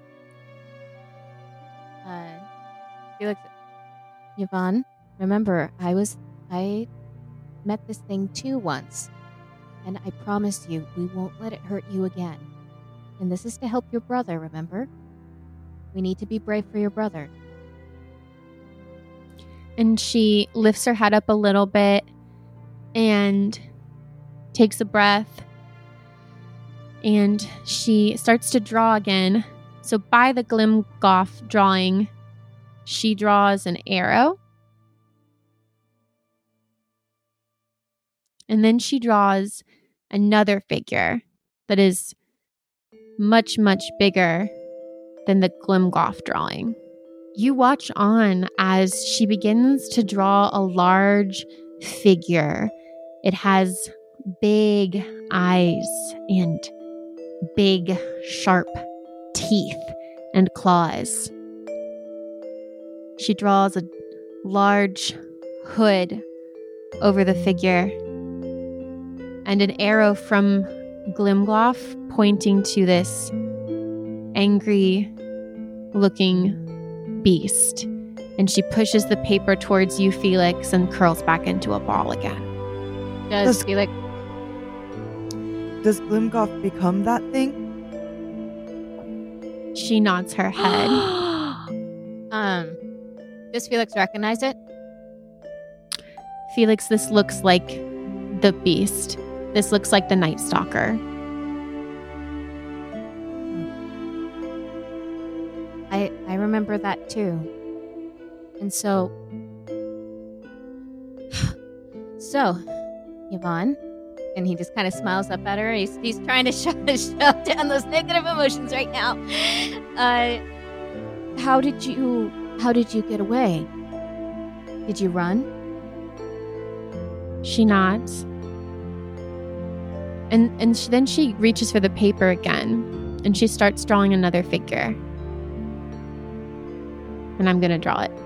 Felix, Yvonne, remember, I met this thing too once, and I promise you we won't let it hurt you again. And this is to help your brother, remember? We need to be brave for your brother. And she lifts her head up a little bit and takes a breath. And she starts to draw again. So by the Glimgloff drawing, she draws an arrow. And then she draws another figure that is much, much bigger than the Glimgloff drawing. You watch on as she begins to draw a large figure. It has big eyes and big, sharp teeth and claws. She draws a large hood over the figure and an arrow from Glimgloff pointing to this angry-looking beast. And she pushes the paper towards you, Felix, and curls back into a ball again. Does Felix... Does Glimgloff become that thing? She nods her head. Does Felix recognize it? Felix, this looks like the beast. This looks like the Night Stalker. I remember that too. And so, Yvonne, and he just kind of smiles up at her. He's trying to shove down those negative emotions right now. How did you get away? Did you run? She nods. And then she reaches for the paper again, and she starts drawing another figure. And I'm going to draw it.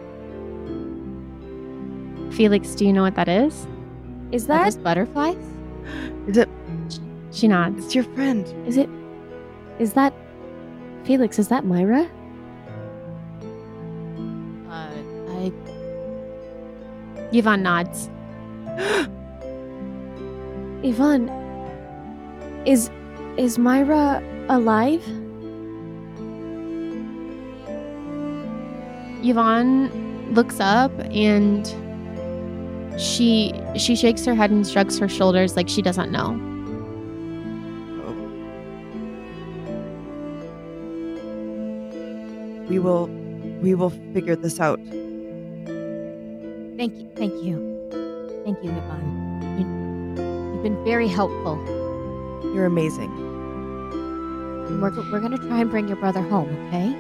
Felix, do you know what that is? Is Are that those butterflies? Is it? She nods. It's your friend. is that Felix, is that Myra? Yvonne nods. Yvonne, is Myra alive? Yvonne looks up and she shakes her head and shrugs her shoulders like she doesn't know. We will figure this out. Thank you, Yvonne. You've been very helpful. You're amazing. And we're going to try and bring your brother home, okay?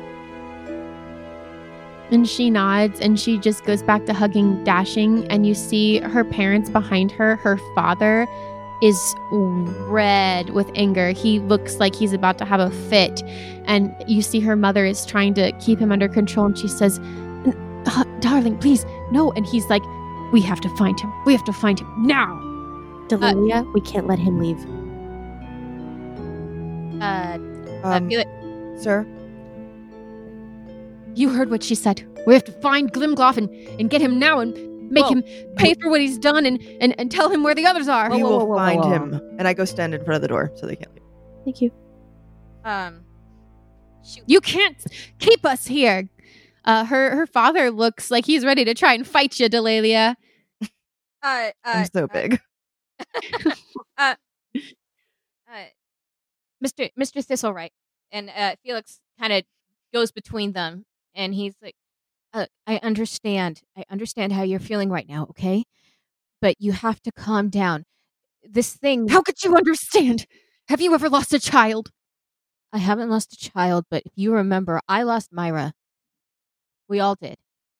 And she nods and she just goes back to hugging Dashing, and you see her parents behind her. Her father is red with anger. He looks like he's about to have a fit. And you see her mother is trying to keep him under control, and she says, darling, please, no. And he's like, we have to find him. We have to find him now. Delilia, we can't let him leave. Felix, Sir? You heard what she said. We have to find Glimgloff and get him now and make him pay for what he's done and tell him where the others are. We will find him. And I go stand in front of the door so they can't leave. Thank you. shoot. You can't keep us here. Her father looks like he's ready to try and fight you, Delalia. I'm so big. Mr. Thistlewright, and Felix kind of goes between them, and he's like, I understand how you're feeling right now, okay? But you have to calm down. This thing... How could you understand? Have you ever lost a child? I haven't lost a child, but if you remember, I lost Myra. We all did.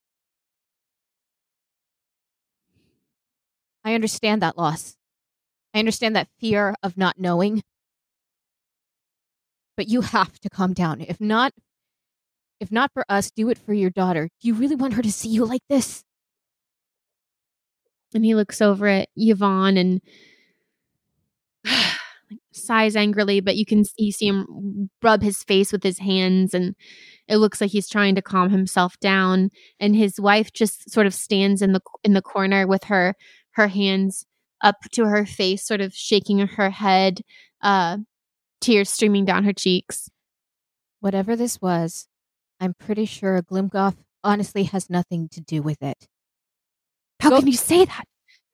I understand that loss. I understand that fear of not knowing. But you have to calm down. If not for us, do it for your daughter. Do you really want her to see you like this? And he looks over at Yvonne and sighs angrily, but you see him rub his face with his hands, and it looks like he's trying to calm himself down. And his wife just sort of stands in the corner with her hands up to her face, sort of shaking her head, tears streaming down her cheeks. Whatever this was, I'm pretty sure Glimgloff honestly has nothing to do with it. How can you say that?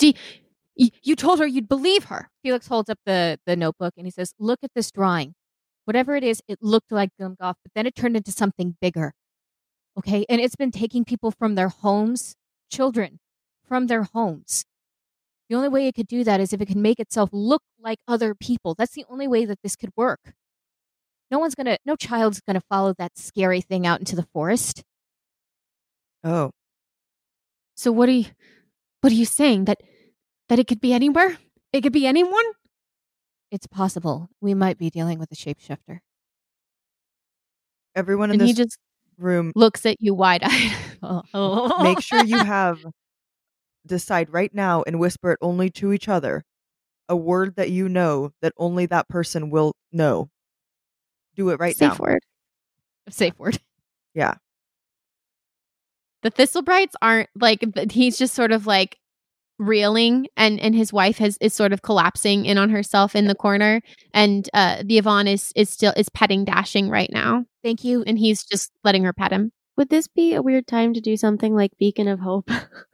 You told her you'd believe her. Felix holds up the notebook and he says, look at this drawing. Whatever it is, it looked like Glimgloff, but then it turned into something bigger. Okay? And it's been taking people from their homes, children from their homes. The only way it could do that is if it can make itself look like other people. That's the only way that this could work. No child's gonna follow that scary thing out into the forest. Oh. So what are you saying? That it could be anywhere? It could be anyone? It's possible. We might be dealing with a shapeshifter. Everyone in And this he just room, looks at you wide-eyed. make sure you decide right now and whisper it only to each other. A word that you know that only that person will know. Do it right now. Safe word. Safe word. Yeah. The Thistlebrights aren't like, he's just sort of like reeling, and his wife is sort of collapsing in on herself in the corner, and the Yvonne is petting Dashing right now. Thank you. And he's just letting her pet him. Would this be a weird time to do something like Beacon of Hope?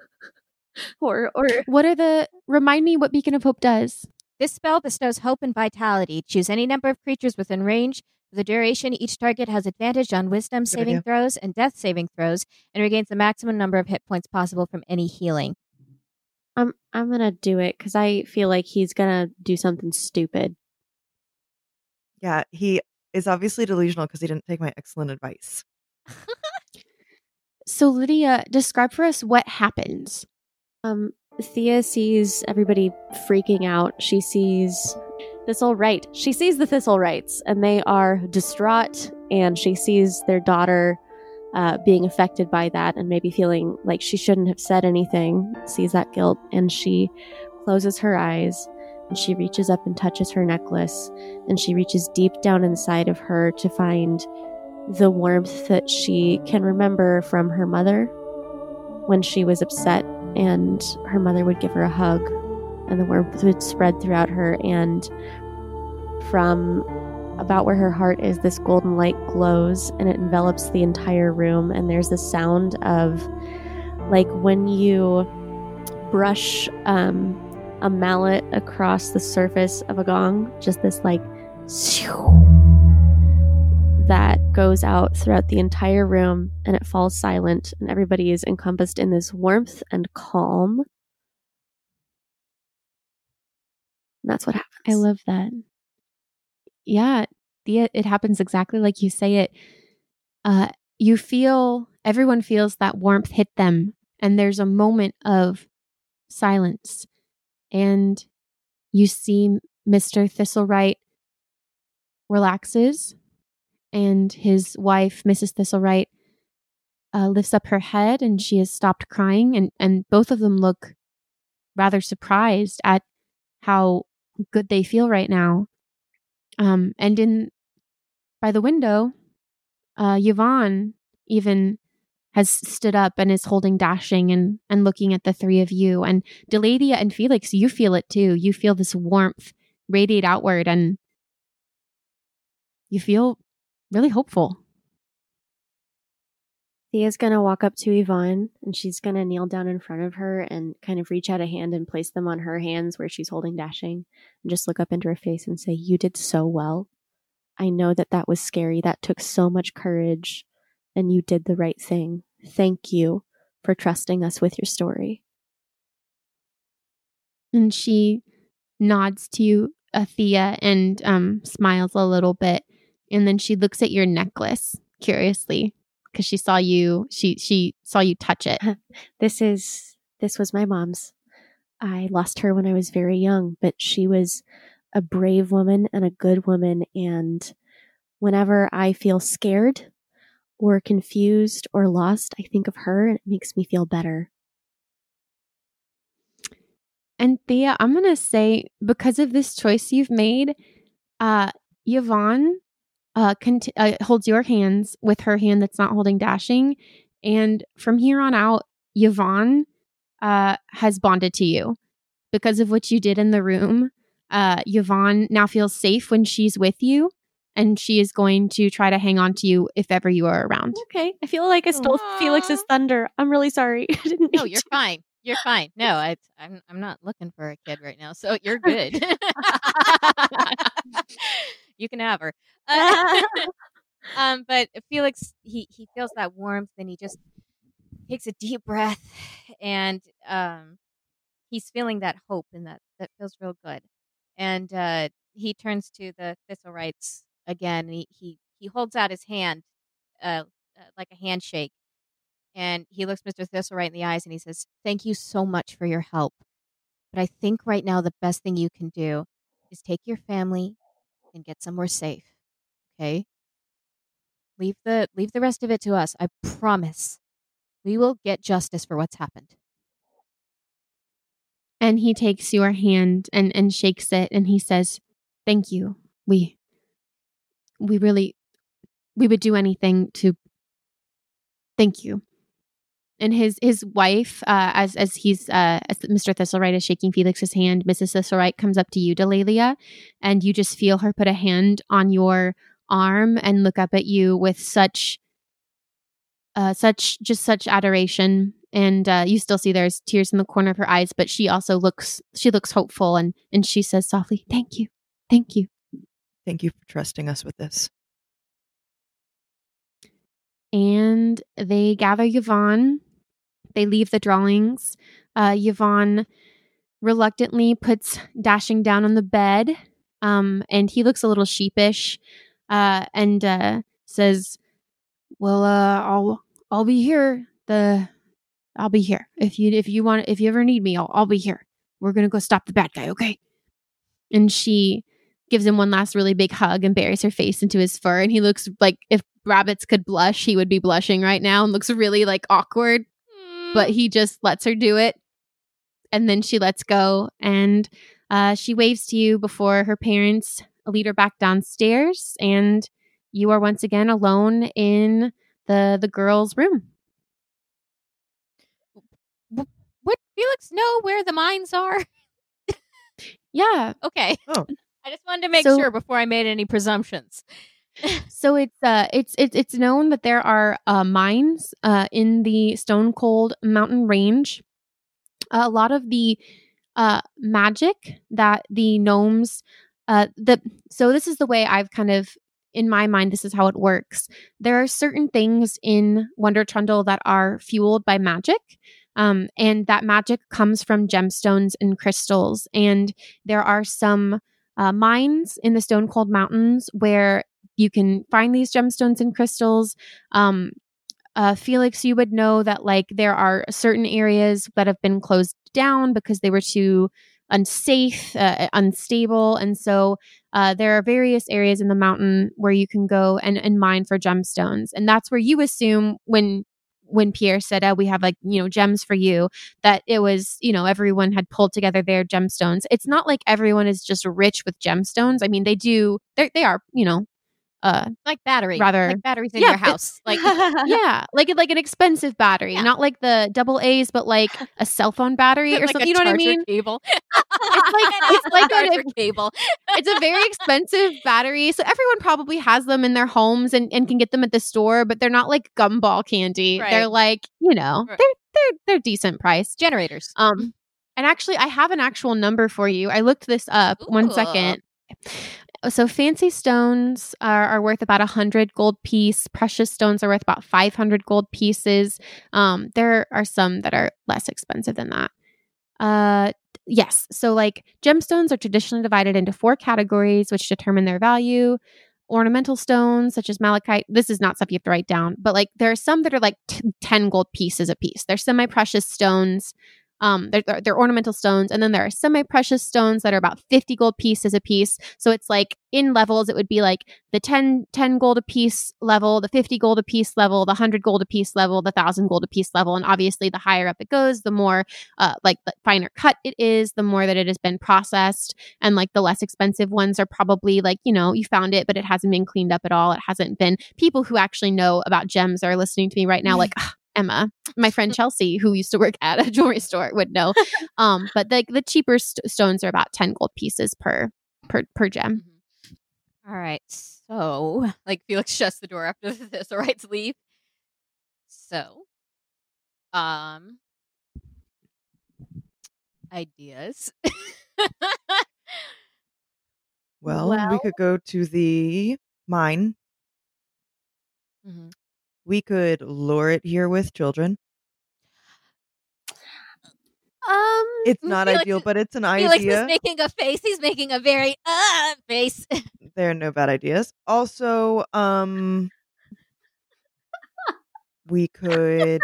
or remind me what Beacon of Hope does. This spell bestows hope and vitality. Choose any number of creatures within range. For the duration, each target has advantage on wisdom saving throws and death saving throws, and regains the maximum number of hit points possible from any healing. I'm gonna do it because I feel like he's gonna do something stupid. Yeah, he is obviously delusional because he didn't take my excellent advice. So Lydia, describe for us what happens. Thea sees everybody freaking out. She sees Thistlewright. She sees the Thistlewrights, and they are distraught, and she sees their daughter being affected by that and maybe feeling like she shouldn't have said anything, sees that guilt, and she closes her eyes, and she reaches up and touches her necklace, and she reaches deep down inside of her to find the warmth that she can remember from her mother when she was upset, and her mother would give her a hug, and the warmth would spread throughout her, and from about where her heart is, this golden light glows, and it envelops the entire room, and there's the sound of, like, when you brush a mallet across the surface of a gong, just this, like, that goes out throughout the entire room, and it falls silent, and everybody is encompassed in this warmth and calm. And that's what happens. I love that. Yeah, Thea, it happens exactly like you say it. Everyone feels that warmth hit them, and there's a moment of silence. And you see Mr. Thistlewright relaxes, and his wife, Mrs. Thistlewright, lifts up her head, and she has stopped crying, and both of them look rather surprised at how good they feel right now. And by the window, Yvonne even has stood up and is holding Dashing and looking at the three of you. And Deladia and Felix, you feel it too. You feel this warmth radiate outward, and you feel really hopeful. Thea's going to walk up to Yvonne, and she's going to kneel down in front of her and kind of reach out a hand and place them on her hands where she's holding Dashing, and just look up into her face and say, "You did so well. I know that was scary. That took so much courage, and you did the right thing. Thank you for trusting us with your story." And she nods to you, Thea, and smiles a little bit. And then she looks at your necklace curiously, because she saw you touch it. This was my mom's. I lost her when I was very young, but she was a brave woman and a good woman. And whenever I feel scared or confused or lost, I think of her, and it makes me feel better. And Thea, I'm going to say, because of this choice you've made, Yvonne holds your hands with her hand that's not holding Dashing. And from here on out, Yvonne has bonded to you. Because of what you did in the room, Yvonne now feels safe when she's with you, and she is going to try to hang on to you if ever you are around. Okay. I feel like I stole Felix's thunder. I'm really sorry. I didn't No, mean you're to. fine. You're fine. No, I'm not looking for a kid right now, so you're good. You can have her. But Felix, he feels that warmth, and he just takes a deep breath, and he's feeling that hope, and that feels real good. And he turns to the Thistlewrights again, and he holds out his hand, like a handshake. And he looks Mr. Thistlewright in the eyes, and he says, "Thank you so much for your help. But I think right now the best thing you can do is take your family and get somewhere safe. Okay? Leave the rest of it to us. I promise. We will get justice for what's happened." And he takes your hand and shakes it, and he says, "Thank you. We would do anything to thank you." And his wife, as Mr. Thistlewright is shaking Felix's hand, Mrs. Thistlewright comes up to you, Delalia, and you just feel her put a hand on your arm and look up at you with such adoration. And you still see there's tears in the corner of her eyes, but she also looks hopeful, and she says softly, "Thank you. Thank you. Thank you for trusting us with this." And they gather Yvonne. They leave the drawings. Yvonne reluctantly puts Dashing down on the bed, and he looks a little sheepish, and says, "Well, I'll be here. I'll be here if you ever need me. I'll be here. We're gonna go stop the bad guy, okay?" And she gives him one last really big hug and buries her face into his fur, and he looks like if rabbits could blush, he would be blushing right now, and looks really like awkward. But he just lets her do it. And then she lets go, and she waves to you before her parents lead her back downstairs, and you are once again alone in the girls' room. Would Felix know where the mines are? Yeah. Okay. Oh. I just wanted to make So- sure before I made any presumptions. So it's known that there are mines in the Stone Cold Mountain Range. A lot of the magic that the gnomes so this is the way I've kind of, in my mind, this is how it works. There are certain things in Wonder Trundle that are fueled by magic. And that magic comes from gemstones and crystals. And there are some mines in the Stone Cold Mountains where you can find these gemstones and crystals. Felix, you would know that like there are certain areas that have been closed down because they were too unsafe, unstable. And so there are various areas in the mountain where you can go and mine for gemstones. And that's where you assume when Pierre said, we have like, gems for you, that it was, everyone had pulled together their gemstones. It's not like everyone is just rich with gemstones. I mean, they are, like batteries in Yeah, your house. Like yeah, like an expensive battery, not like the double A's, but like a cell phone battery or like something. a You know what I charger mean? Cable. It's like charger cable. It's a very expensive battery, so everyone probably has them in their homes and can get them at the store, but they're not like gumball candy. Right. They're like, Right. they're decent price. Generators. And actually, I have an actual number for you. I looked this up. Ooh. 1 second. So fancy stones are worth about 100 gold piece. Precious stones are worth about 500 gold pieces. There are some that are less expensive than that. Yes. So like gemstones are traditionally divided into 4 categories, which determine their value. Ornamental stones, such as malachite. This is not stuff you have to write down, but like there are some that are like 10 gold pieces a piece. They're semi-precious stones. They're ornamental stones, and then there are semi-precious stones that are about 50 gold pieces a piece. So it's like in levels, it would be like the 10 gold a piece level, the 50 gold a piece level, the 100 gold a piece level, the 1,000 gold a piece level. And obviously the higher up it goes, the more like the finer cut it is, the more that it has been processed. And like the less expensive ones are probably like, you found it, but it hasn't been cleaned up at all. It hasn't been. People who actually know about gems are listening to me right now like, Emma, my friend Chelsea, who used to work at a jewelry store, would know. But the cheaper stones are about 10 gold pieces per gem. All right. So, like Felix shuts the door after this. All right, to leave. So, ideas. Well, we could go to the mine. Mhm. We could lure it here with children. It's not Felix ideal, is- but it's an Felix is idea. making a face. He's making a very face. There are no bad ideas. Also, we could,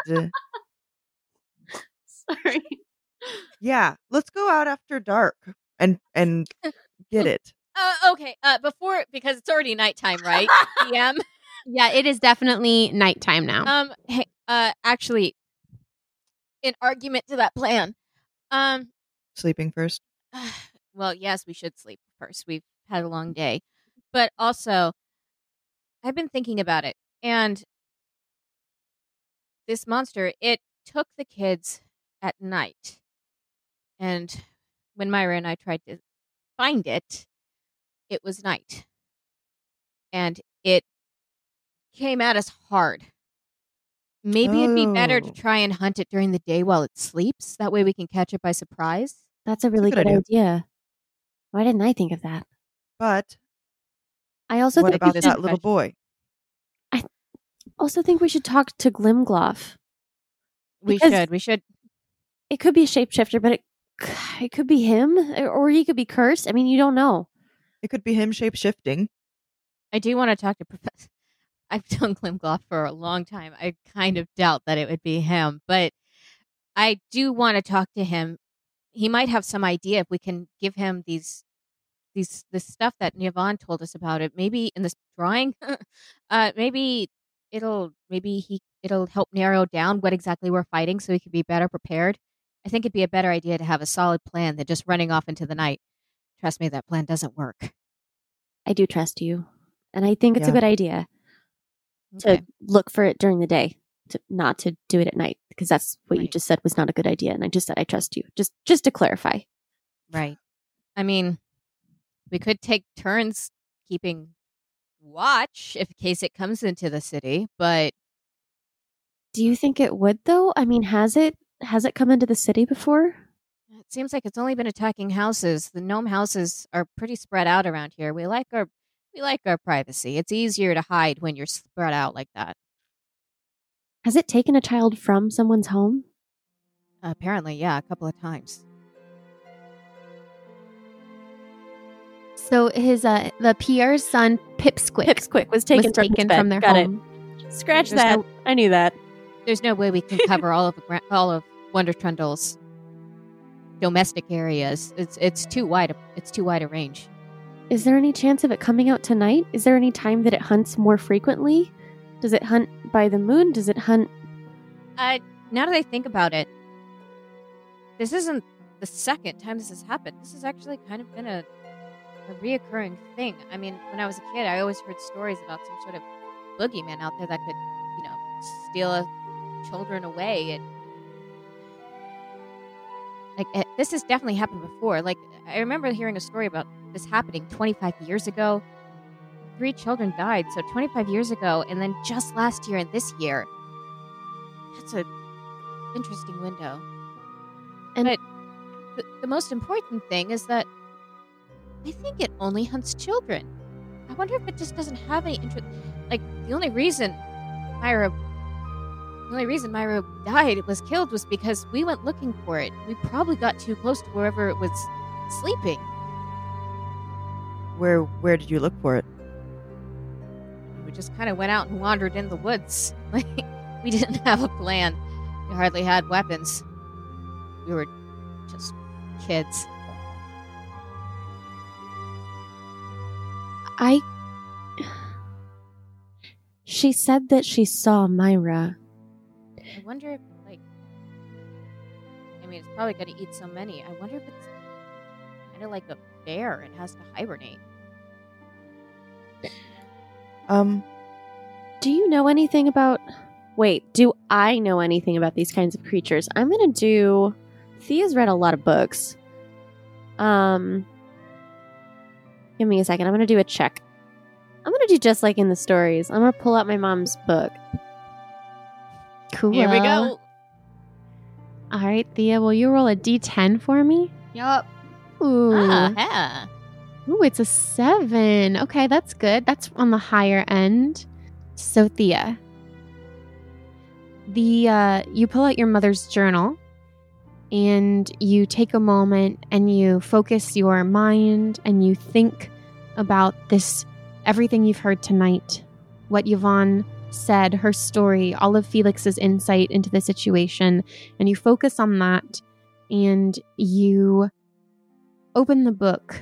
Sorry. yeah, let's go out after dark and get it. Okay. Because it's already nighttime, right? PM. Yeah, it is definitely nighttime now. Hey, actually, in argument to that plan, Sleeping first. well, yes, we should sleep first. We've had a long day, but also, I've been thinking about it, and this monster, it took the kids at night, and when Myra and I tried to find it, it was night, and it came at us hard. Maybe it'd be better to Oh. try and hunt it during the day while it sleeps. That way we can catch it by surprise. That's a really good good idea. idea. Why didn't I think of that? But I also what think about we that should, little boy? we should talk to Glimgloff. We Because- should. It could be a shapeshifter, but it could be him, or he could be cursed. I mean, you don't know. It could be him shape shifting. I do want to talk to Professor. I've known Glimgloff for a long time. I kind of doubt that it would be him, but I do want to talk to him. He might have some idea if we can give him this stuff that Yvonne told us about it. Maybe in this drawing, maybe it'll help narrow down what exactly we're fighting, so we can be better prepared. I think it'd be a better idea to have a solid plan than just running off into the night. Trust me, that plan doesn't work. I do trust you, and I think it's a Yeah. good idea Okay. to look for it during the day, not to do it at night, because that's what you Right. just said was not a good idea. And I just said I trust you, just to clarify. Right. I mean, we could take turns keeping watch in case it comes into the city, but Do you think it would though? I mean, has it come into the city before? it seems like it's only been attacking houses. The gnome houses are pretty spread out around here. We like our privacy. It's easier to hide when you're spread out like that. Has it taken a child from someone's home? Apparently, yeah, a couple of times. So his the Pierre's son Pipsqueak was taken from their Got home. it. Scratch There's that. no- I knew that. There's no way we can cover all of Wonder Trundle's domestic areas. It's too wide. It's too wide a range. Is there any chance of it coming out tonight? Is there any time that it hunts more frequently? Does it hunt by the moon? Does it hunt? Now that I think about it, this isn't the second time this has happened. This has actually kind of been a reoccurring thing. I mean, when I was a kid, I always heard stories about some sort of boogeyman out there that could, steal children away. This has definitely happened before. Like, I remember hearing a story about this happening 25 years ago. 3 children died, so 25 years ago, and then just last year and this year. That's a interesting window. But the most important thing is that I think it only hunts children. I wonder if it just doesn't have any interest. Like, the only reason Myra was killed was because we went looking for it. We probably got too close to wherever it was sleeping. Where did you look for it? We just kind of went out and wandered in the woods. Like, we didn't have a plan. We hardly had weapons. We were just kids. She said that she saw Myra. I wonder if, it's probably going to eat so many. I wonder if it's kind of like a bear and has to hibernate. Do you know anything about... Wait, do I know anything about these kinds of creatures? I'm going to do... Thea's read a lot of books. Give me a second. I'm going to do a check. I'm going to do just like in the stories. I'm going to pull out my mom's book. Cool. Here we go. All right, Thea, will you roll a d10 for me? Yup. Ooh. Yeah. Ooh, it's a 7. Okay, that's good. That's on the higher end. So, Thea, you pull out your mother's journal and you take a moment and you focus your mind and you think about everything you've heard tonight, what Yvonne said, her story, all of Felix's insight into the situation, and you focus on that and you open the book,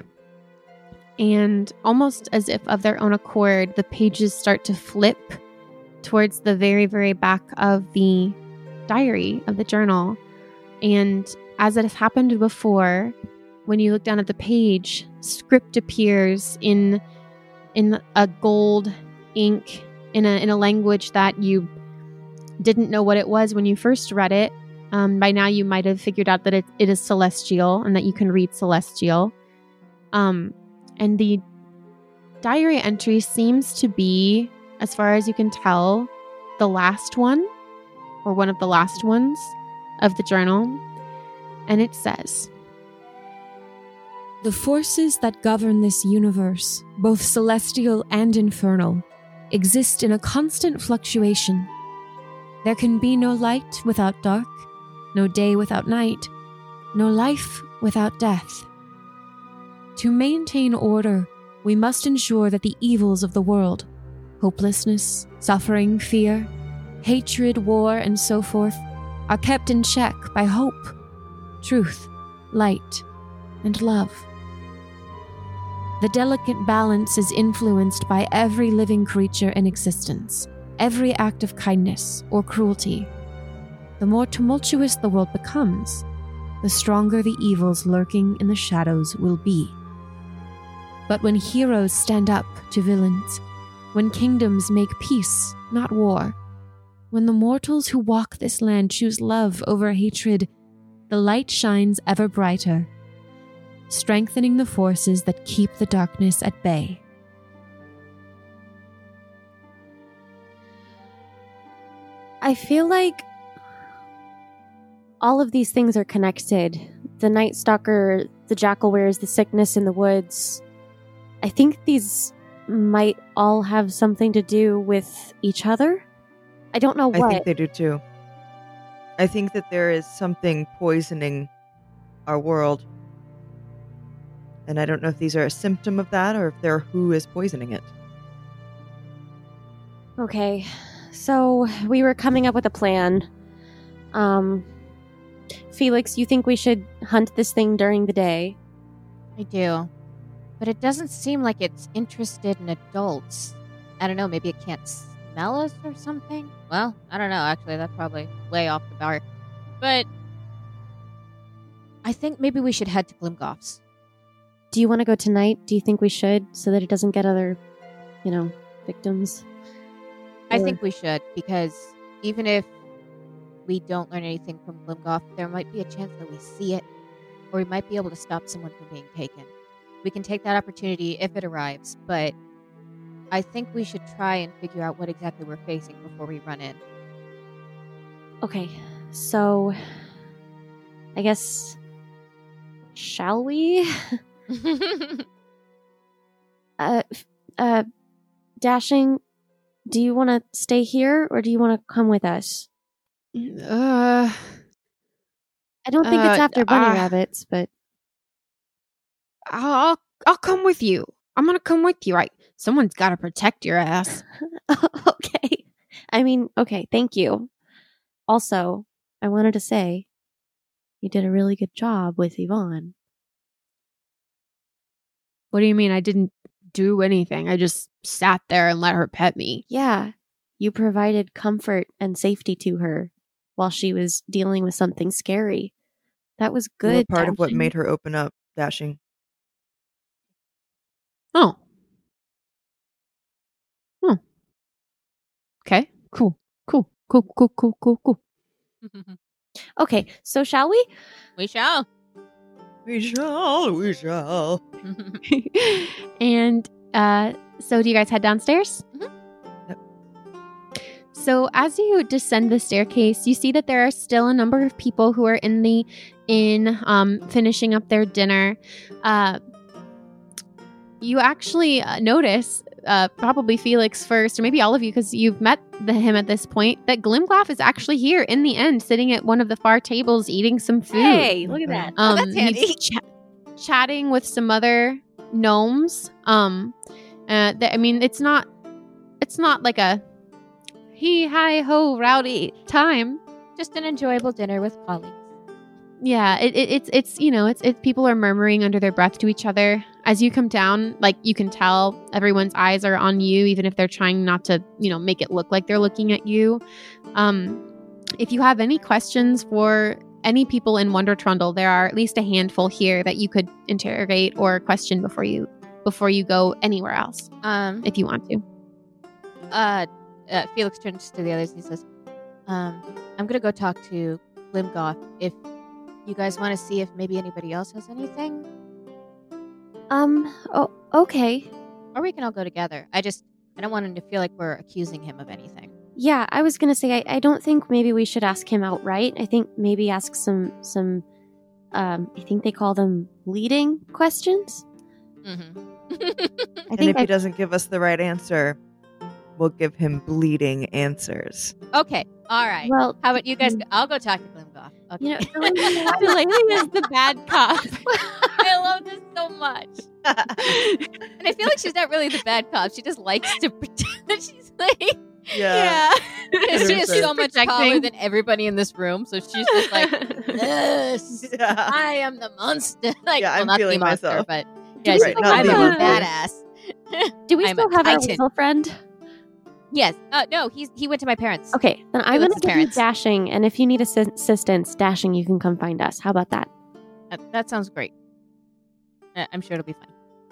and almost as if of their own accord, the pages start to flip towards the very, very back of the diary, of the journal. And as it has happened before, when you look down at the page, script appears in a gold ink in a language that you didn't know what it was when you first read it. By now you might have figured out that it is Celestial and that you can read Celestial. And the diary entry seems to be, as far as you can tell, the last one, or one of the last ones of the journal. And it says, "The forces that govern this universe, both celestial and infernal, exist in a constant fluctuation. There can be no light without dark, no day without night, no life without death. To maintain order, we must ensure that the evils of the world, hopelessness, suffering, fear, hatred, war, and so forth, are kept in check by hope, truth, light, and love. The delicate balance is influenced by every living creature in existence, every act of kindness or cruelty. The more tumultuous the world becomes, the stronger the evils lurking in the shadows will be. But when heroes stand up to villains, when kingdoms make peace, not war, when the mortals who walk this land choose love over hatred, the light shines ever brighter, strengthening the forces that keep the darkness at bay." I feel like all of these things are connected. The Night Stalker, the Jackal wears the sickness in the woods. I think these might all have something to do with each other. I don't know what. I think they do too. I think that there is something poisoning our world. And I don't know if these are a symptom of that or if they're who is poisoning it. Okay, so we were coming up with a plan. Felix, you think we should hunt this thing during the day? I do. But it doesn't seem like it's interested in adults. I don't know, maybe it can't smell us or something? Well, I don't know, actually, that's probably way off the bar. But I think maybe we should head to Glimgoff's. Do you want to go tonight? Do you think we should, so that it doesn't get other, victims? I think we should, because even if we don't learn anything from Glimgoff, there might be a chance that we see it, or we might be able to stop someone from being taken. We can take that opportunity if it arrives, but I think we should try and figure out what exactly we're facing before we run in. Okay, so I guess, shall we? Dashing, do you want to stay here or do you want to come with us? I don't think it's after bunny rabbits, but I'll come with you. I'm gonna come with you. Someone's got to protect your ass. okay. Okay, thank you. Also, I wanted to say, you did a really good job with Yvonne. What do you mean? I didn't do anything. I just sat there and let her pet me. Yeah, you provided comfort and safety to her while she was dealing with something scary. That was good. You were part of what Dashing. made her open up, Dashing. Oh. Okay. Cool. Okay, so shall we? We shall. We shall. And so do you guys head downstairs? Mhm. Yep. So as you descend the staircase, you see that there are still a number of people who are in the inn finishing up their dinner. You actually notice, probably Felix first, or maybe all of you because you've met him at this point, that Glimgoff is actually here in the end, sitting at one of the far tables eating some food. Hey, look at that. that's handy. He's chatting with some other gnomes. It's not like a hee hi ho rowdy time. Just an enjoyable dinner with colleagues. Yeah, it's people are murmuring under their breath to each other. As you come down, you can tell everyone's eyes are on you, even if they're trying not to, make it look like they're looking at you. If you have any questions for any people in Wonder Trundle, there are at least a handful here that you could interrogate or question before you go anywhere else, if you want to. Felix turns to the others and he says, I'm going to go talk to Glimgoff. If you guys want to see if maybe anybody else has anything, Okay. or we can all go together. I don't want him to feel like we're accusing him of anything. Yeah, I was gonna say, I don't think maybe we should ask him outright. I think maybe ask some I think they call them leading questions. Mm-hmm. I And think if he doesn't give us the right answer, we'll give him bleeding answers. Okay, all right. well, How about you guys? I'll go talk to Glimgoff. Okay. Delaney is the bad cop. I love this so much. And I feel like she's not really the bad cop. She just likes to pretend that she's like... Yeah. Because she is 100%. so much taller than everybody in this room. So she's just like, yes, Yeah. I am the monster. Like, Yeah, well, I'm not the feeling monster, myself. but Do yeah, we she's still like, have I'm a a- badass. do we I'm still a have our titan. weasel friend? Yes. No, he went to my parents. Okay, then I'm with gonna his give you parents. Dashing, and if you need assistance, Dashing, you can come find us. How about that? That sounds great. I'm sure it'll be fine.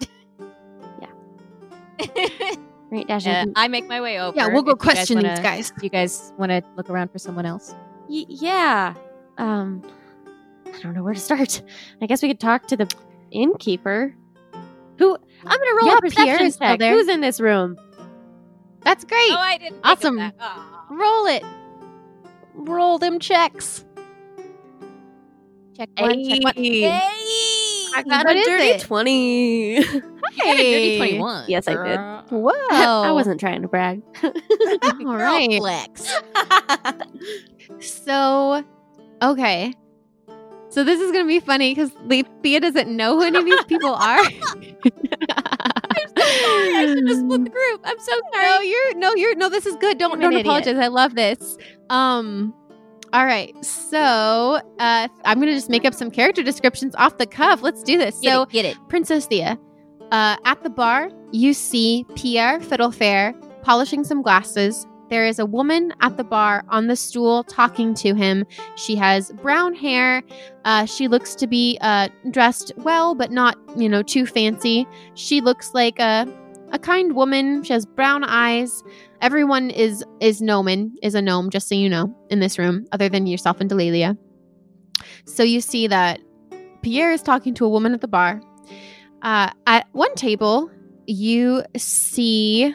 Right, Dashing? I make my way over. Yeah, we'll go If you guys question wanna- these guys. Do you guys want to look around for someone else? Yeah. I don't know where to start. I guess we could talk to the innkeeper. Who? I'm gonna roll Yeah, a perception Pierre is still check. there. Who's in this room? That's great. Oh, I didn't. Awesome. Think of that. Aw. Roll it. Roll them checks. Check one. Check one. Hey. Hey! I got What a is dirty it? 20. You got a dirty 21. Yes, I did. girl. Whoa. I wasn't trying to brag. All Girl right. flex. So, okay. So this is going to be funny because Thea doesn't know who any of these people are. I'm so sorry. I should just split the group. I'm so sorry. No, this is good. Don't I'm an apologize. I love this. All right. So, I'm going to just make up some character descriptions off the cuff. Let's do this. Get it. Princess Thea, at the bar, you see Pierre Fiddlefair polishing some glasses. There is a woman at the bar on the stool talking to him. She has brown hair. She looks to be dressed well, but not, too fancy. She looks like a kind woman. She has brown eyes. Everyone is a gnome, just so you know, in this room, other than yourself and Delalia. So you see that Pierre is talking to a woman at the bar. At one table, you see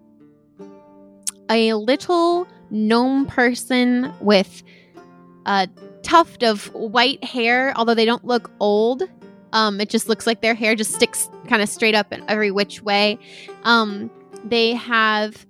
a little gnome person with a tuft of white hair, although they don't look old. It just looks like their hair just sticks kind of straight up in every which way. They have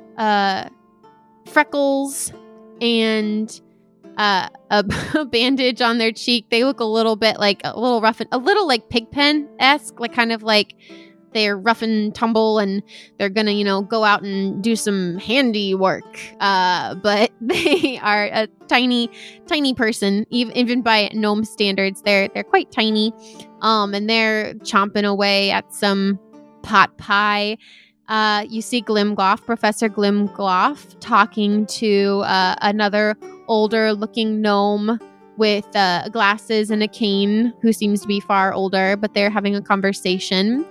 freckles and a bandage on their cheek. They look a little bit like a little rough, a little like Pigpen-esque, like kind of like they're rough and tumble and they're gonna, go out and do some handiwork. But they are a tiny person, even by gnome standards. They're quite tiny. And they're chomping away at some pot pie. You see Glimgloff, Professor Glimgloff, talking to another older looking gnome with glasses and a cane who seems to be far older, but they're having a conversation.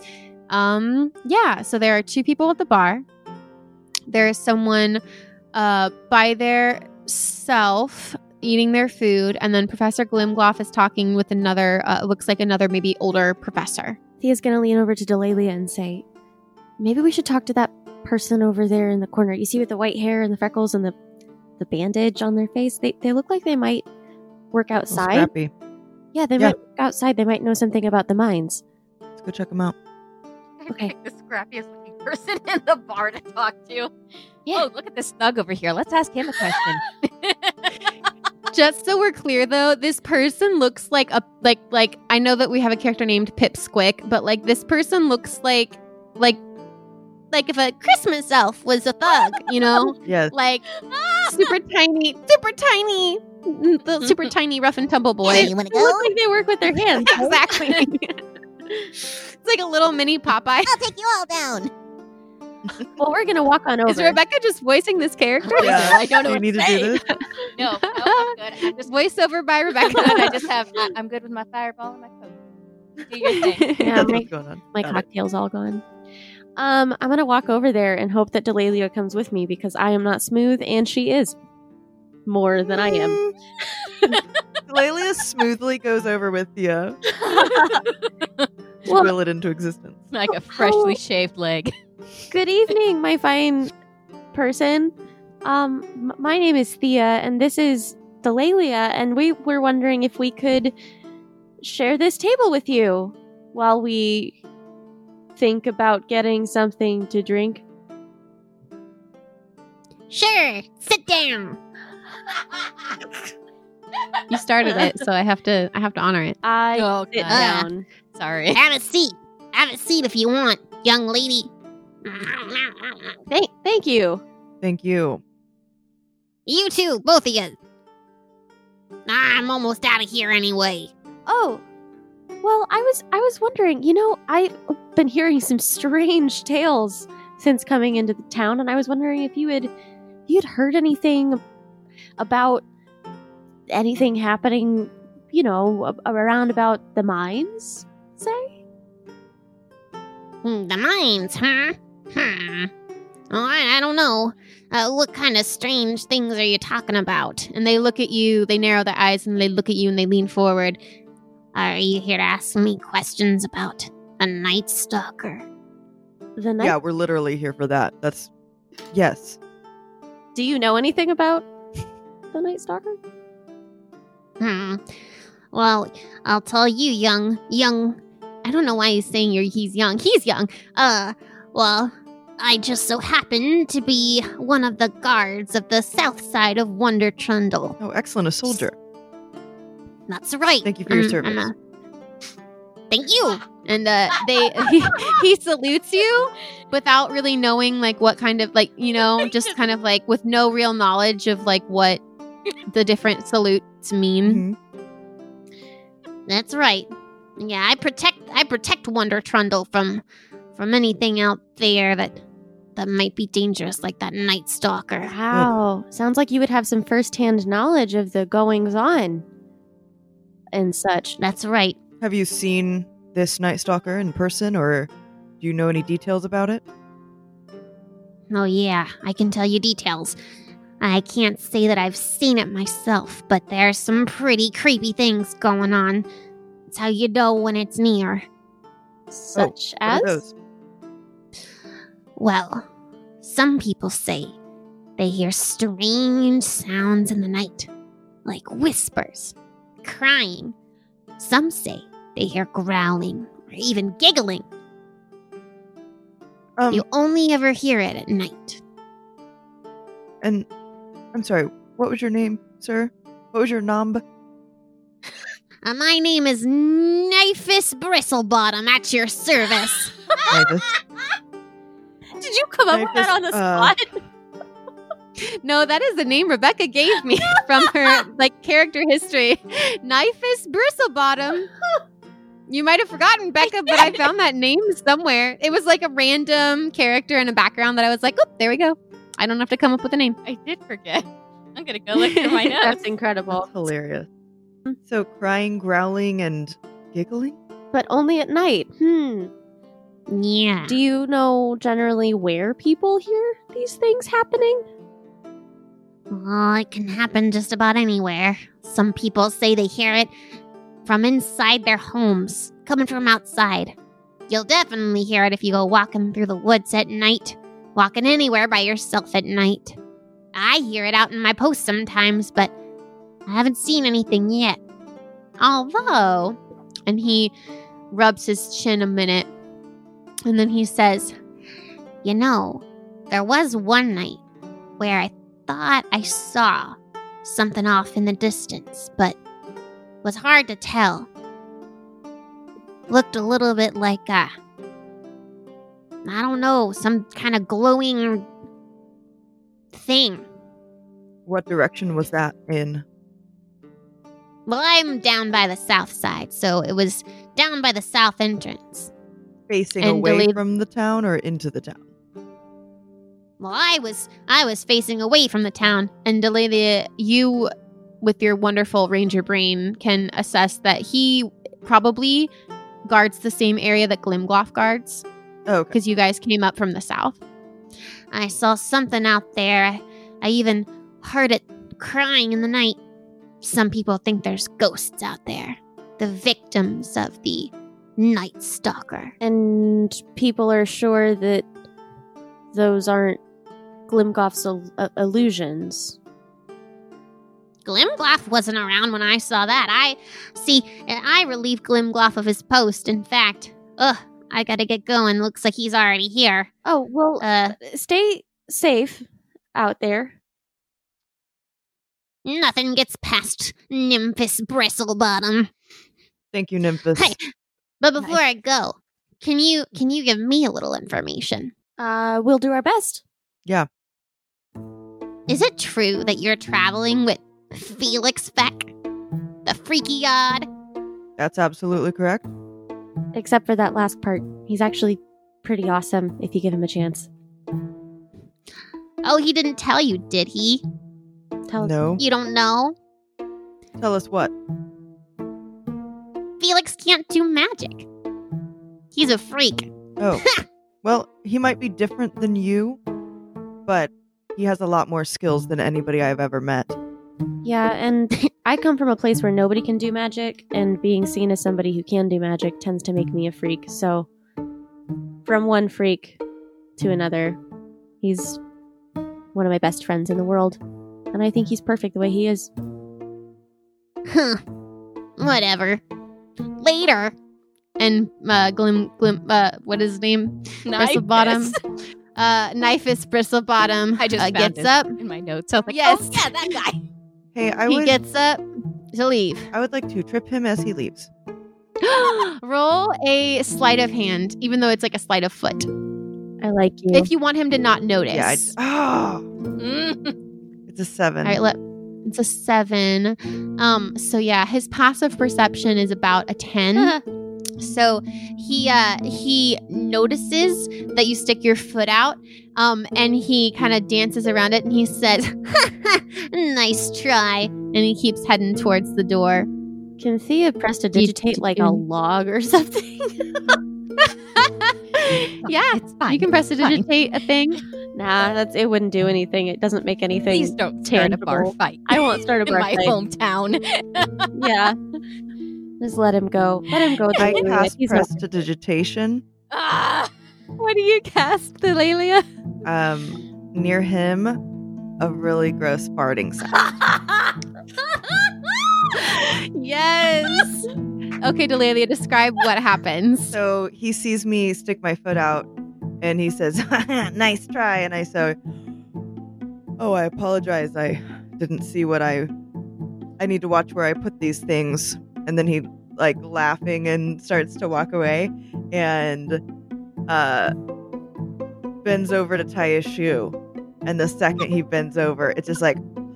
So there are two people at the bar. There is someone by their self eating their food, and then Professor Glimgloff is talking with another, looks like another maybe older professor. Thea's gonna lean over to Delalia and say, maybe we should talk to that person over there in the corner. You see with the white hair and the freckles and the bandage on their face? They look like they might work outside. Scrappy. Yeah, they might work outside. They might know something about the mines. Let's go check them out. Okay. The scrappiest looking person in the bar to talk to. Yeah. Oh, look at this thug over here. Let's ask him a question. Just so we're clear, though, this person looks like I know that we have a character named Pipsqueak, but like this person looks like if a Christmas elf was a thug, Yes. like super tiny, the super tiny rough and tumble boy. You want to They go? look like they work with their hands. Exactly. It's like a little mini Popeye. I'll take you all down. Well, we're gonna walk on over. Is Rebecca just voicing this character? Yeah. I don't know You what need to to say. do this? No, I'm good. I just Voiceover by Rebecca. I'm good with my fireball and my coke. Do your thing. Yeah, That's my, what's going on. my Got it. cocktail's all gone. I'm gonna walk over there and hope that Delalia comes with me because I am not smooth and she is more than I am. Delalia smoothly goes over with you to Well- will it into existence. Like a freshly shaved leg. Good evening, my fine person. My name is Thea, and this is Delalia, and we were wondering if we could share this table with you while we think about getting something to drink. Sure, sit down. You started it, so I have to honor it. I Oh, sit God. down. Sorry. Have a seat. Have a seat if you want, young lady. Thank you. Thank you. You too, both of you. I'm almost out of here anyway. Oh, well, I was wondering. I've been hearing some strange tales since coming into the town, and I was wondering if you had heard anything about anything happening, around about the mines, say? The mines, huh? Oh, I don't know. What kind of strange things are you talking about? And they look at you, they narrow their eyes, and they look at you and they lean forward. Are you here to ask me questions about a Night Stalker? The night. Yeah, we're literally here for that. Yes. Do you know anything about the Night Stalker? Well, I'll tell you, young. I don't know why he's saying he's young. He's young. Well, I just so happen to be one of the guards of the south side of Wonder Trundle. Oh, excellent. A soldier. That's right. Thank you for your service. Thank you. And he salutes you without really knowing like what kind of like, just kind of like with no real knowledge of like what the different salutes mean. That's right. Yeah, I protect Wonder Trundle from anything out there that might be dangerous, like that Night Stalker. Wow. Sounds like you would have some first-hand knowledge of the goings-on and such. That's right. Have you seen this Night Stalker in person, or do you know any details about it? Oh yeah, I can tell you details. I can't say that I've seen it myself, but there's some pretty creepy things going on. It's how you know when it's near. Such What are as? those? Well, some people say they hear strange sounds in the night, like whispers, crying. Some say they hear growling or even giggling. You only ever hear it at night. And I'm sorry, what was your name, sir? What was your nom? My name is Knifus Bristlebottom, at your service. Mavis? Did you come up with that on the spot? No, that is the name Rebecca gave me from her like character history. Knifus Bristlebottom. You might have forgotten, Becca, but I found that name somewhere. It was like a random character in a background that I was like, oh, there we go. I don't have to come up with a name. I did forget. I'm going to go look through my notes. That's incredible. That's hilarious. So crying, growling, and giggling? But only at night. Yeah. Do you know generally where people hear these things happening? Oh, it can happen just about anywhere. Some people say they hear it from inside their homes, coming from outside. You'll definitely hear it if you go walking through the woods at night, walking anywhere by yourself at night. I hear it out in my post sometimes, but I haven't seen anything yet. Although, and he rubs his chin a minute, and then he says, You know, there was one night where I thought I saw something off in the distance, but was hard to tell. Looked a little bit like I don't know, some kind of glowing thing. What direction was that in? Well, I'm down by the south side, so it was down by the south entrance. Facing And away delayed- from the town or into the town? Well, I was facing away from the town, and Delilia, you, with your wonderful ranger brain, can assess that he probably guards the same area that Glimgloff guards, Oh, okay. because you guys came up from the south. I saw something out there. I even heard it crying in the night. Some people think there's ghosts out there, the victims of the Night Stalker. And people are sure that those aren't Glimgoff's illusions. Glimgloff wasn't around when I saw that. I relieved Glimgloff of his post. In fact, I gotta get going. Looks like he's already here. Oh, well, stay safe out there. Nothing gets past Nymphus Bristlebottom. Thank you, Nymphus. Hey, but before I go, can you give me a little information? We'll do our best. Yeah. Is it true that you're traveling with Felix Beck, the freaky god? That's absolutely correct. Except for that last part. He's actually pretty awesome if you give him a chance. Oh, he didn't tell you, did he? Tell us. No. You don't know? Tell us what? Felix can't do magic. He's a freak. Oh. Well, he might be different than you, but he has a lot more skills than anybody I've ever met. Yeah, and I come from a place where nobody can do magic, and being seen as somebody who can do magic tends to make me a freak. So, from one freak to another, he's one of my best friends in the world. And I think he's perfect the way he is. Huh. Whatever. Later. And what is his name? Bristlebottom. Nymphus Bristlebottom I just found gets it up. in my notes. I was like, Yes. oh yeah, that guy. Hey, I He would... gets up To leave. I would like to trip him as he leaves. Roll a sleight of hand, even though it's like a sleight of foot. I like you. If you want him to not notice. Yeah. It's a 7. All right, it's a 7. So yeah, his passive perception is about a 10. So he notices that you stick your foot out, and he kind of dances around it, and he says, "Nice try," and he keeps heading towards the door. Can Thea prestidigitate like a log or something? Yeah, It's fine. you can prestidigitate a thing. Nah, it wouldn't do anything. It doesn't make anything. Please don't start a bar tangible. fight. I won't start a in bar my fight. hometown. Yeah. Just let him go. Let him go. I Delia. cast He's not- prestidigitation. What do you cast, Delalia? Near him, a really gross farting sound. Yes. Okay, Delalia, describe what happens. So he sees me stick my foot out, and he says, "Nice try." And I say, "Oh, I apologize. I didn't see what I need to watch where I put these things." And then he like laughing and starts to walk away, and bends over to tie his shoe. And the second he bends over, it's just like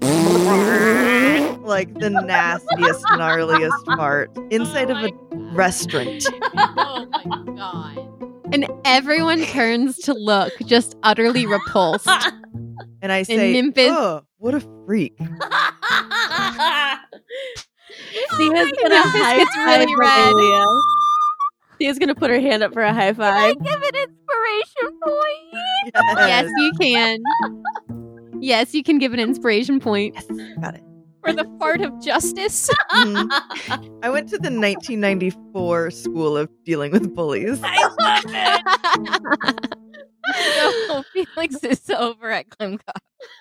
the nastiest, gnarliest fart inside of a restaurant. Oh my god. And everyone turns to look, just utterly repulsed. And I say, Nimbus- "Oh, what a freak." Thea's gonna Nimbus high gets five really red. Delia. Thea's gonna put her hand up for a high five. Give an inspiration point. Yes, you can. Yes, you can give an inspiration point. Got it. For the fart of justice. Mhm. I went to the 1994 school of dealing with bullies. So Felix is over at Glimcock.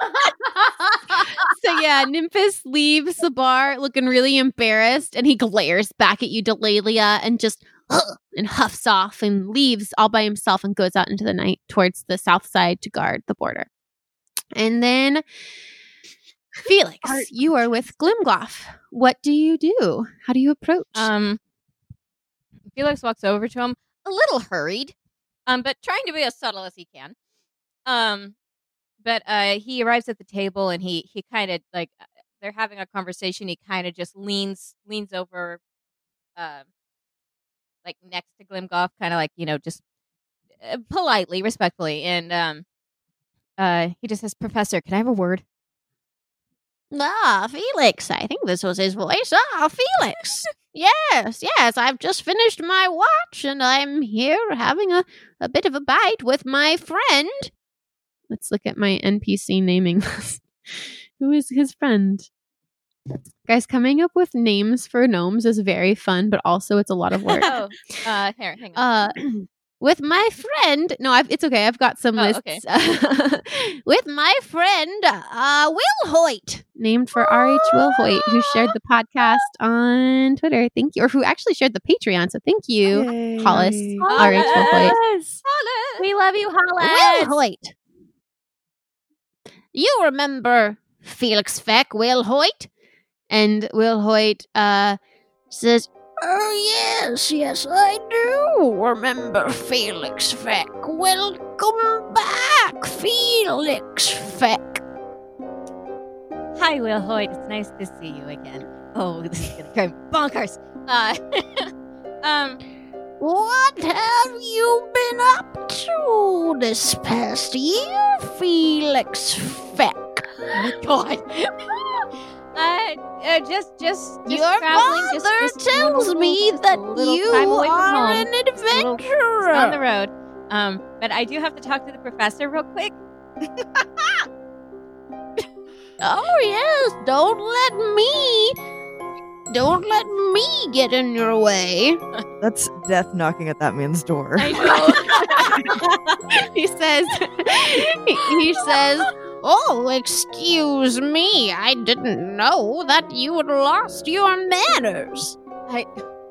So yeah, Nimbus leaves the bar looking really embarrassed, and he glares back at you, Delalia, and just and huffs off and leaves all by himself and goes out into the night towards the south side to guard the border. And then Felix, you are with Glimgloff. What do you do? How do you approach? Felix walks over to him, a little hurried, but trying to be as subtle as he can. But he arrives at the table, and he kind of like they're having a conversation. He kind of just leans over, like next to Glimgoff, kind of like just politely, respectfully, and he just says, "Professor, can I have a word?" Felix. I think this was his voice. Felix. Yes, I've just finished my watch, and I'm here having a bit of a bite with my friend. Let's look at my NPC naming list. Who is his friend? Guys, coming up with names for gnomes is very fun, but also it's a lot of work. Oh, here, hang on. With my friend, it's okay. I've got some lists. Okay. With my friend, Will Hoyt. Named for R.H. Will Hoyt, who shared the podcast on Twitter. Thank you. Or who actually shared the Patreon. So thank you, Yay. Hollis. R.H. Will Hoyt. We love you, Hollis. Will Hoyt. You remember Felix Feck, Will Hoyt? And Will Hoyt says, Oh, yes, I do remember Felix Feck. Welcome back, Felix Feck. Hi, Will Hoyt. It's nice to see you again. Oh, this is gonna drive me bonkers. What have you been up to this past year, Felix Feck? Oh my God. Just Your traveling, father just tells little- me just that a little you time away from are home. an adventurer. on the road. But I do have to talk to the professor real quick. Oh, yes, don't let me get in your way. That's death knocking at that man's door. I know. he says, Oh, excuse me. I didn't know that you had lost your manners. I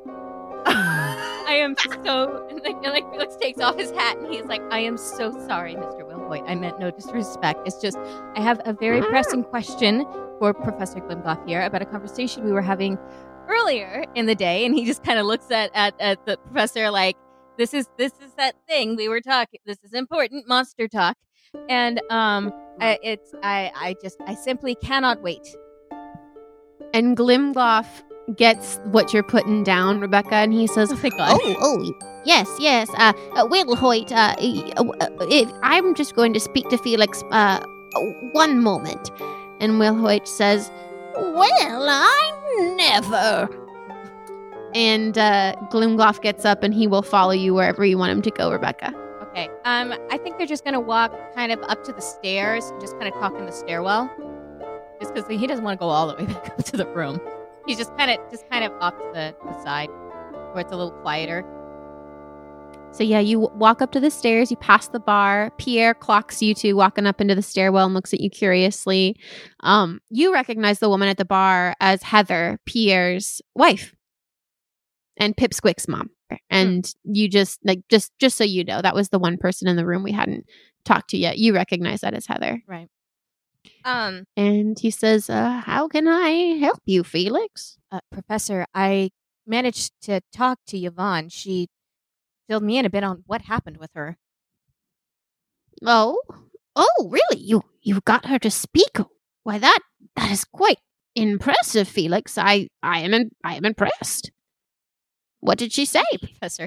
am so like Felix takes off his hat and he's like, I am so sorry, Mr. Will Hoyt. I meant no disrespect. It's just I have a very pressing question for Professor Glimgoff here about a conversation we were having earlier in the day, and he just kind of looks at the professor like, this is that thing we were talking. This is important monster talk, and I simply cannot wait. And Glimgoff gets what you're putting down, Rebecca, and he says, Oh my god! Yes. Will Hoyt, I'm just going to speak to Felix, one moment. And Will Hoyt says, Well, I never. and Glimgoff gets up and he will follow you wherever you want him to go, Rebecca. Okay. I think they're just gonna walk kind of up to the stairs and just kind of talk in the stairwell, just because he doesn't want to go all the way back up to the room. He's just kind of off to the side where it's a little quieter. So yeah, you walk up to the stairs, you pass the bar. Pierre clocks you two walking up into the stairwell and looks at you curiously. You recognize the woman at the bar as Heather, Pierre's wife, and Pipsqueak's mom. And you just so you know, that was the one person in the room we hadn't talked to yet. You recognize that as Heather. Right. And he says, how can I help you, Felix? Professor, I managed to talk to Yvonne. She filled me in a bit on what happened with her. Oh, really? You got her to speak? Why, that is quite impressive, Felix. I am impressed. What did she say? Professor?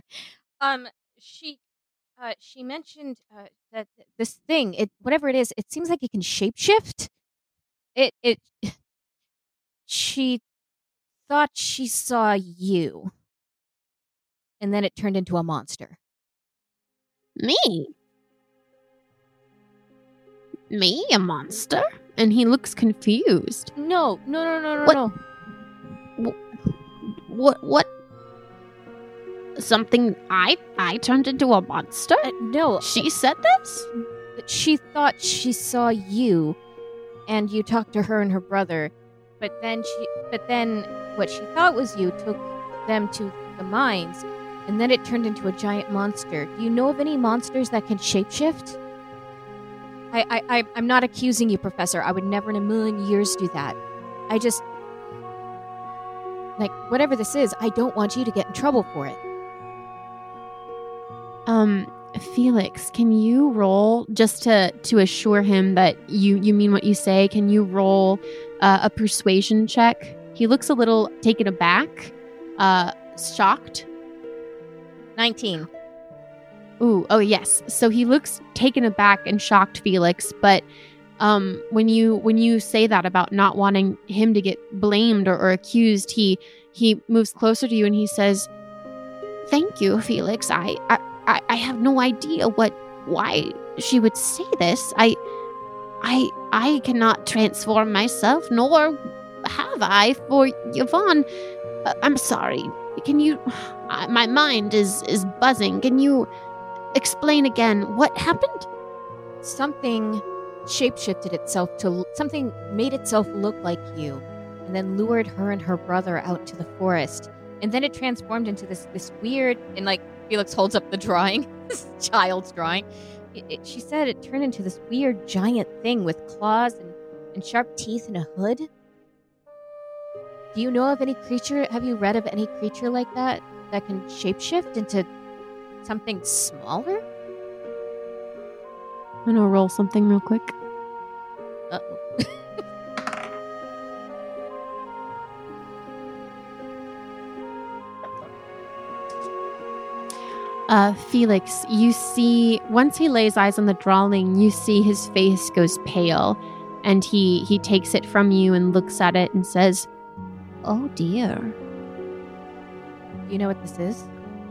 She mentioned that this thing, whatever it is, it seems like it can shapeshift. She thought she saw you, and then it turned into a monster. Me, a monster? And he looks confused. No. What? Something I turned into a monster? No. She said this? She thought she saw you, and you talked to her and her brother, but then what she thought was you took them to the mines, and then it turned into a giant monster. Do you know of any monsters that can shapeshift? I'm not accusing you, Professor. I would never in a million years do that. I just, like, whatever this is, I don't want you to get in trouble for it. Felix, can you roll, just to assure him that you mean what you say, can you roll a persuasion check? He looks a little taken aback, shocked. 19. Oh yes. So he looks taken aback and shocked, Felix, but when you say that about not wanting him to get blamed or accused, he moves closer to you and he says, Thank you, Felix. I have no idea why she would say this. I cannot transform myself, nor have I for Yvonne. I'm sorry. Can you? My mind is buzzing. Can you explain again what happened? Something shapeshifted itself to something, made itself look like you, and then lured her and her brother out to the forest. And then it transformed into this weird, and like Felix holds up the drawing, this child's drawing. She said it turned into this weird giant thing with claws and sharp teeth and a hood. Do you know of any creature? Have you read of any creature like that can shapeshift into something smaller? I'm gonna roll something real quick. Uh-oh. Felix, you see, once he lays eyes on the drawing, you see his face goes pale, and he takes it from you and looks at it and says, Oh dear. Do you know what this is?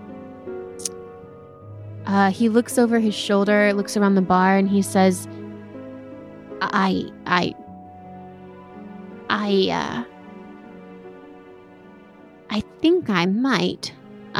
He looks over his shoulder, looks around the bar, and he says, I think I might.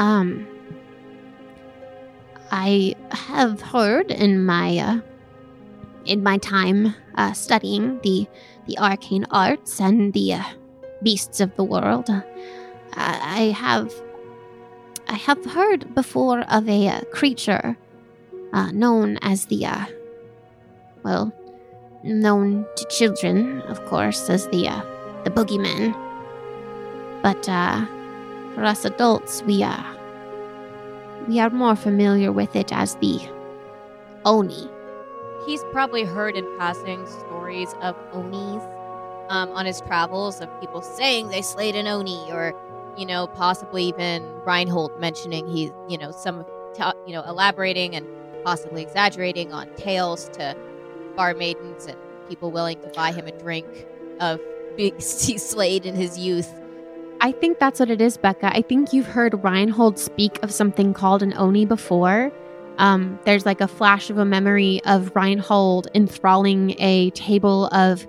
I have heard in my time studying the arcane arts and the beasts of the world, I have heard before of a creature known as the known to children, of course, as the boogeyman. But for us adults, we are more familiar with it as the Oni. He's probably heard in passing stories of Onis on his travels, of people saying they slayed an Oni, or, possibly even Reinhold mentioning he's, elaborating and possibly exaggerating on tales to bar maidens and people willing to buy him a drink of beasts he slayed in his youth. I think that's what it is, Becca. I think you've heard Reinhold speak of something called an Oni before. There's like a flash of a memory of Reinhold enthralling a table of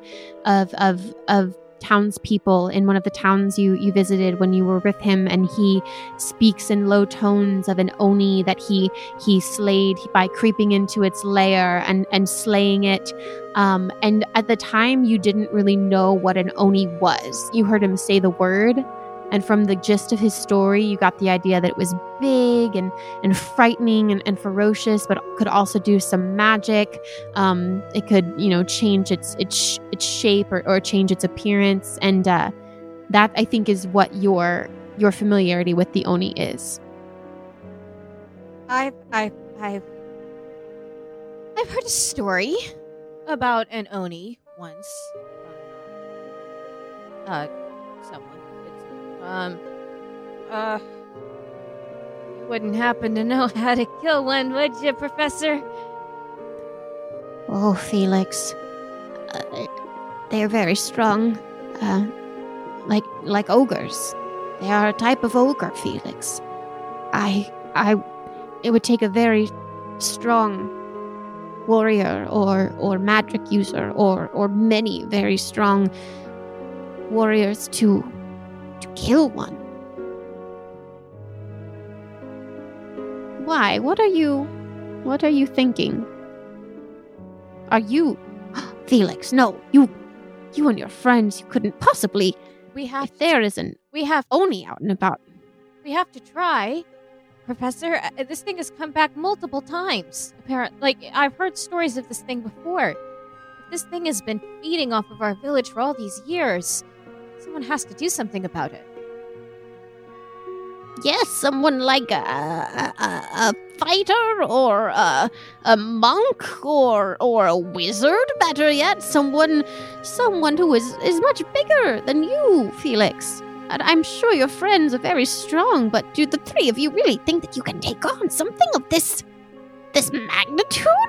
townspeople in one of the towns you visited when you were with him, and he speaks in low tones of an Oni that he slayed by creeping into its lair and slaying it. And at the time, you didn't really know what an Oni was. You heard him say the word, and from the gist of his story, you got the idea that it was big and frightening and ferocious, but could also do some magic. It could, change its shape or change its appearance, and that I think is what your familiarity with the Oni is. I've heard a story about an Oni once. Someone. You wouldn't happen to know how to kill one, would you, Professor? Oh, Felix. They're very strong. Like ogres. They are a type of ogre, Felix. It would take a very strong warrior or magic user or many very strong warriors to kill one. Why? What are you thinking? Are you Felix? No, you and your friends, you couldn't possibly. We have Oni out and about. We have to try, Professor. This thing has come back multiple times. Apparently, I've heard stories of this thing before. This thing has been feeding off of our village for all these years. Someone has to do something about it. Yes, someone like a fighter or a monk or a wizard, better yet, someone who is much bigger than you, Felix. And I'm sure your friends are very strong, but do the three of you really think that you can take on something of this magnitude?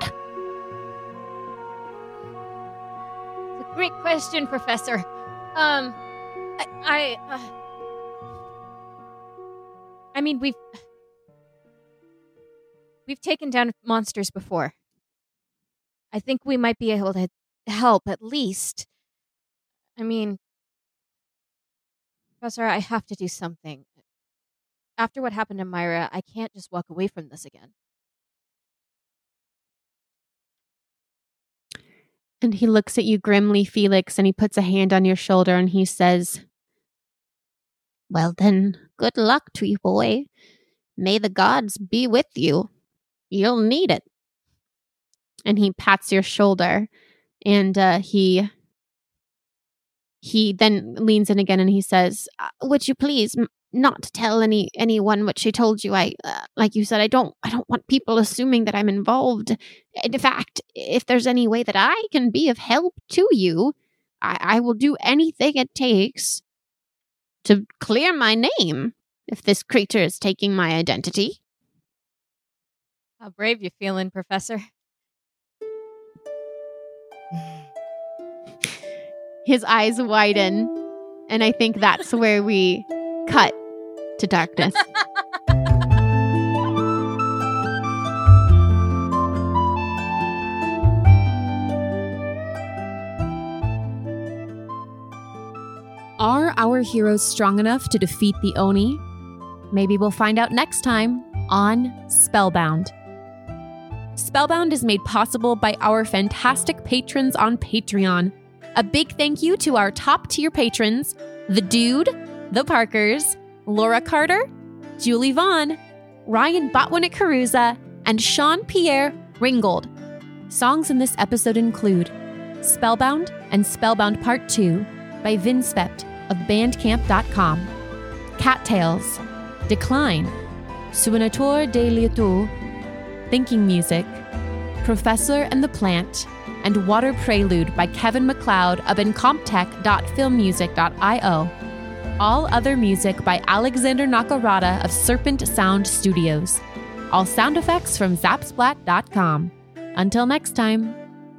It's a great question, Professor. I mean, we've taken down monsters before. I think we might be able to help, at least. I mean, Professor, I have to do something. After what happened to Myra, I can't just walk away from this again. And he looks at you grimly, Felix, and he puts a hand on your shoulder and he says, "Well then, good luck to you, boy. May the gods be with you. You'll need it." And he pats your shoulder, and he then leans in again and he says, "Would you please not tell anyone what she told you? Like you said, I don't want people assuming that I'm involved. In fact, if there's any way that I can be of help to you, I will do anything it takes to clear my name if this creature is taking my identity." How brave you feeling, Professor? His eyes widen, and I think that's where we cut to darkness. Are our heroes strong enough to defeat the Oni? Maybe we'll find out next time on Spellbound. Spellbound is made possible by our fantastic patrons on Patreon. A big thank you to our top tier patrons, The Dude, The Parkers, Laura Carter, Julie Vaughn, Ryan Botwinick-Caruza, and Sean Pierre Ringgold. Songs in this episode include Spellbound and Spellbound Part 2 by Vinsvept of Bandcamp.com. Cattails, Decline, Suonator de Lieto, Thinking Music, Professor and the Plant, and Water Prelude by Kevin MacLeod of incomptech.filmmusic.io. All other music by Alexander Nakarada of Serpent Sound Studios. All sound effects from Zapsplat.com. Until next time.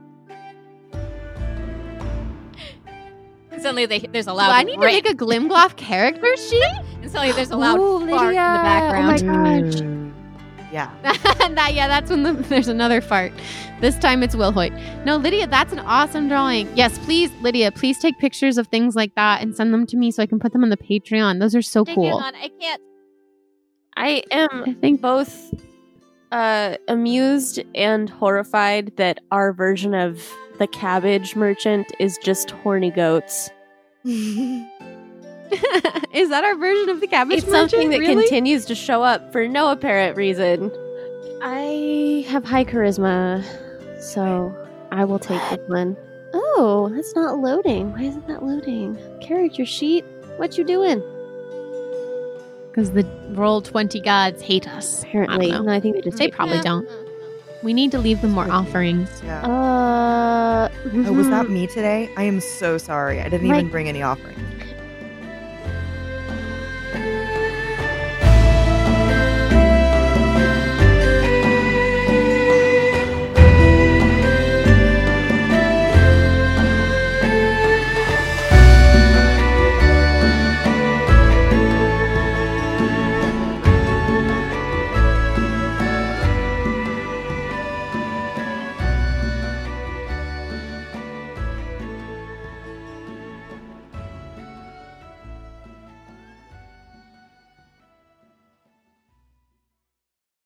Suddenly there's a loud Do I need to make a Glimgloff character sheet? and suddenly there's a loud Ooh, fart in the Lydia. background. Oh my gosh. Yeah. That's when there's another fart. This time it's Will Hoyt. No, Lydia, that's an awesome drawing. Yes, please, Lydia, please take pictures of things like that and send them to me so I can put them on the Patreon. Those are so cool. I can't. I am I think both amused and horrified that our version of the cabbage merchant is just horny goats. Is that our version of the cabbage It's merchant? something that Really? continues to show up for no apparent reason. I have high charisma, so I will take this one. Oh, that's not loading. Why isn't that loading? Character sheet? What you doing? Because the Roll20 gods hate us. Apparently. I don't know. No, I think they just They hate probably us. don't. We need to leave them more offerings. Yeah. Oh, was mhm. that me today? I am so sorry. I didn't My- even bring any offerings.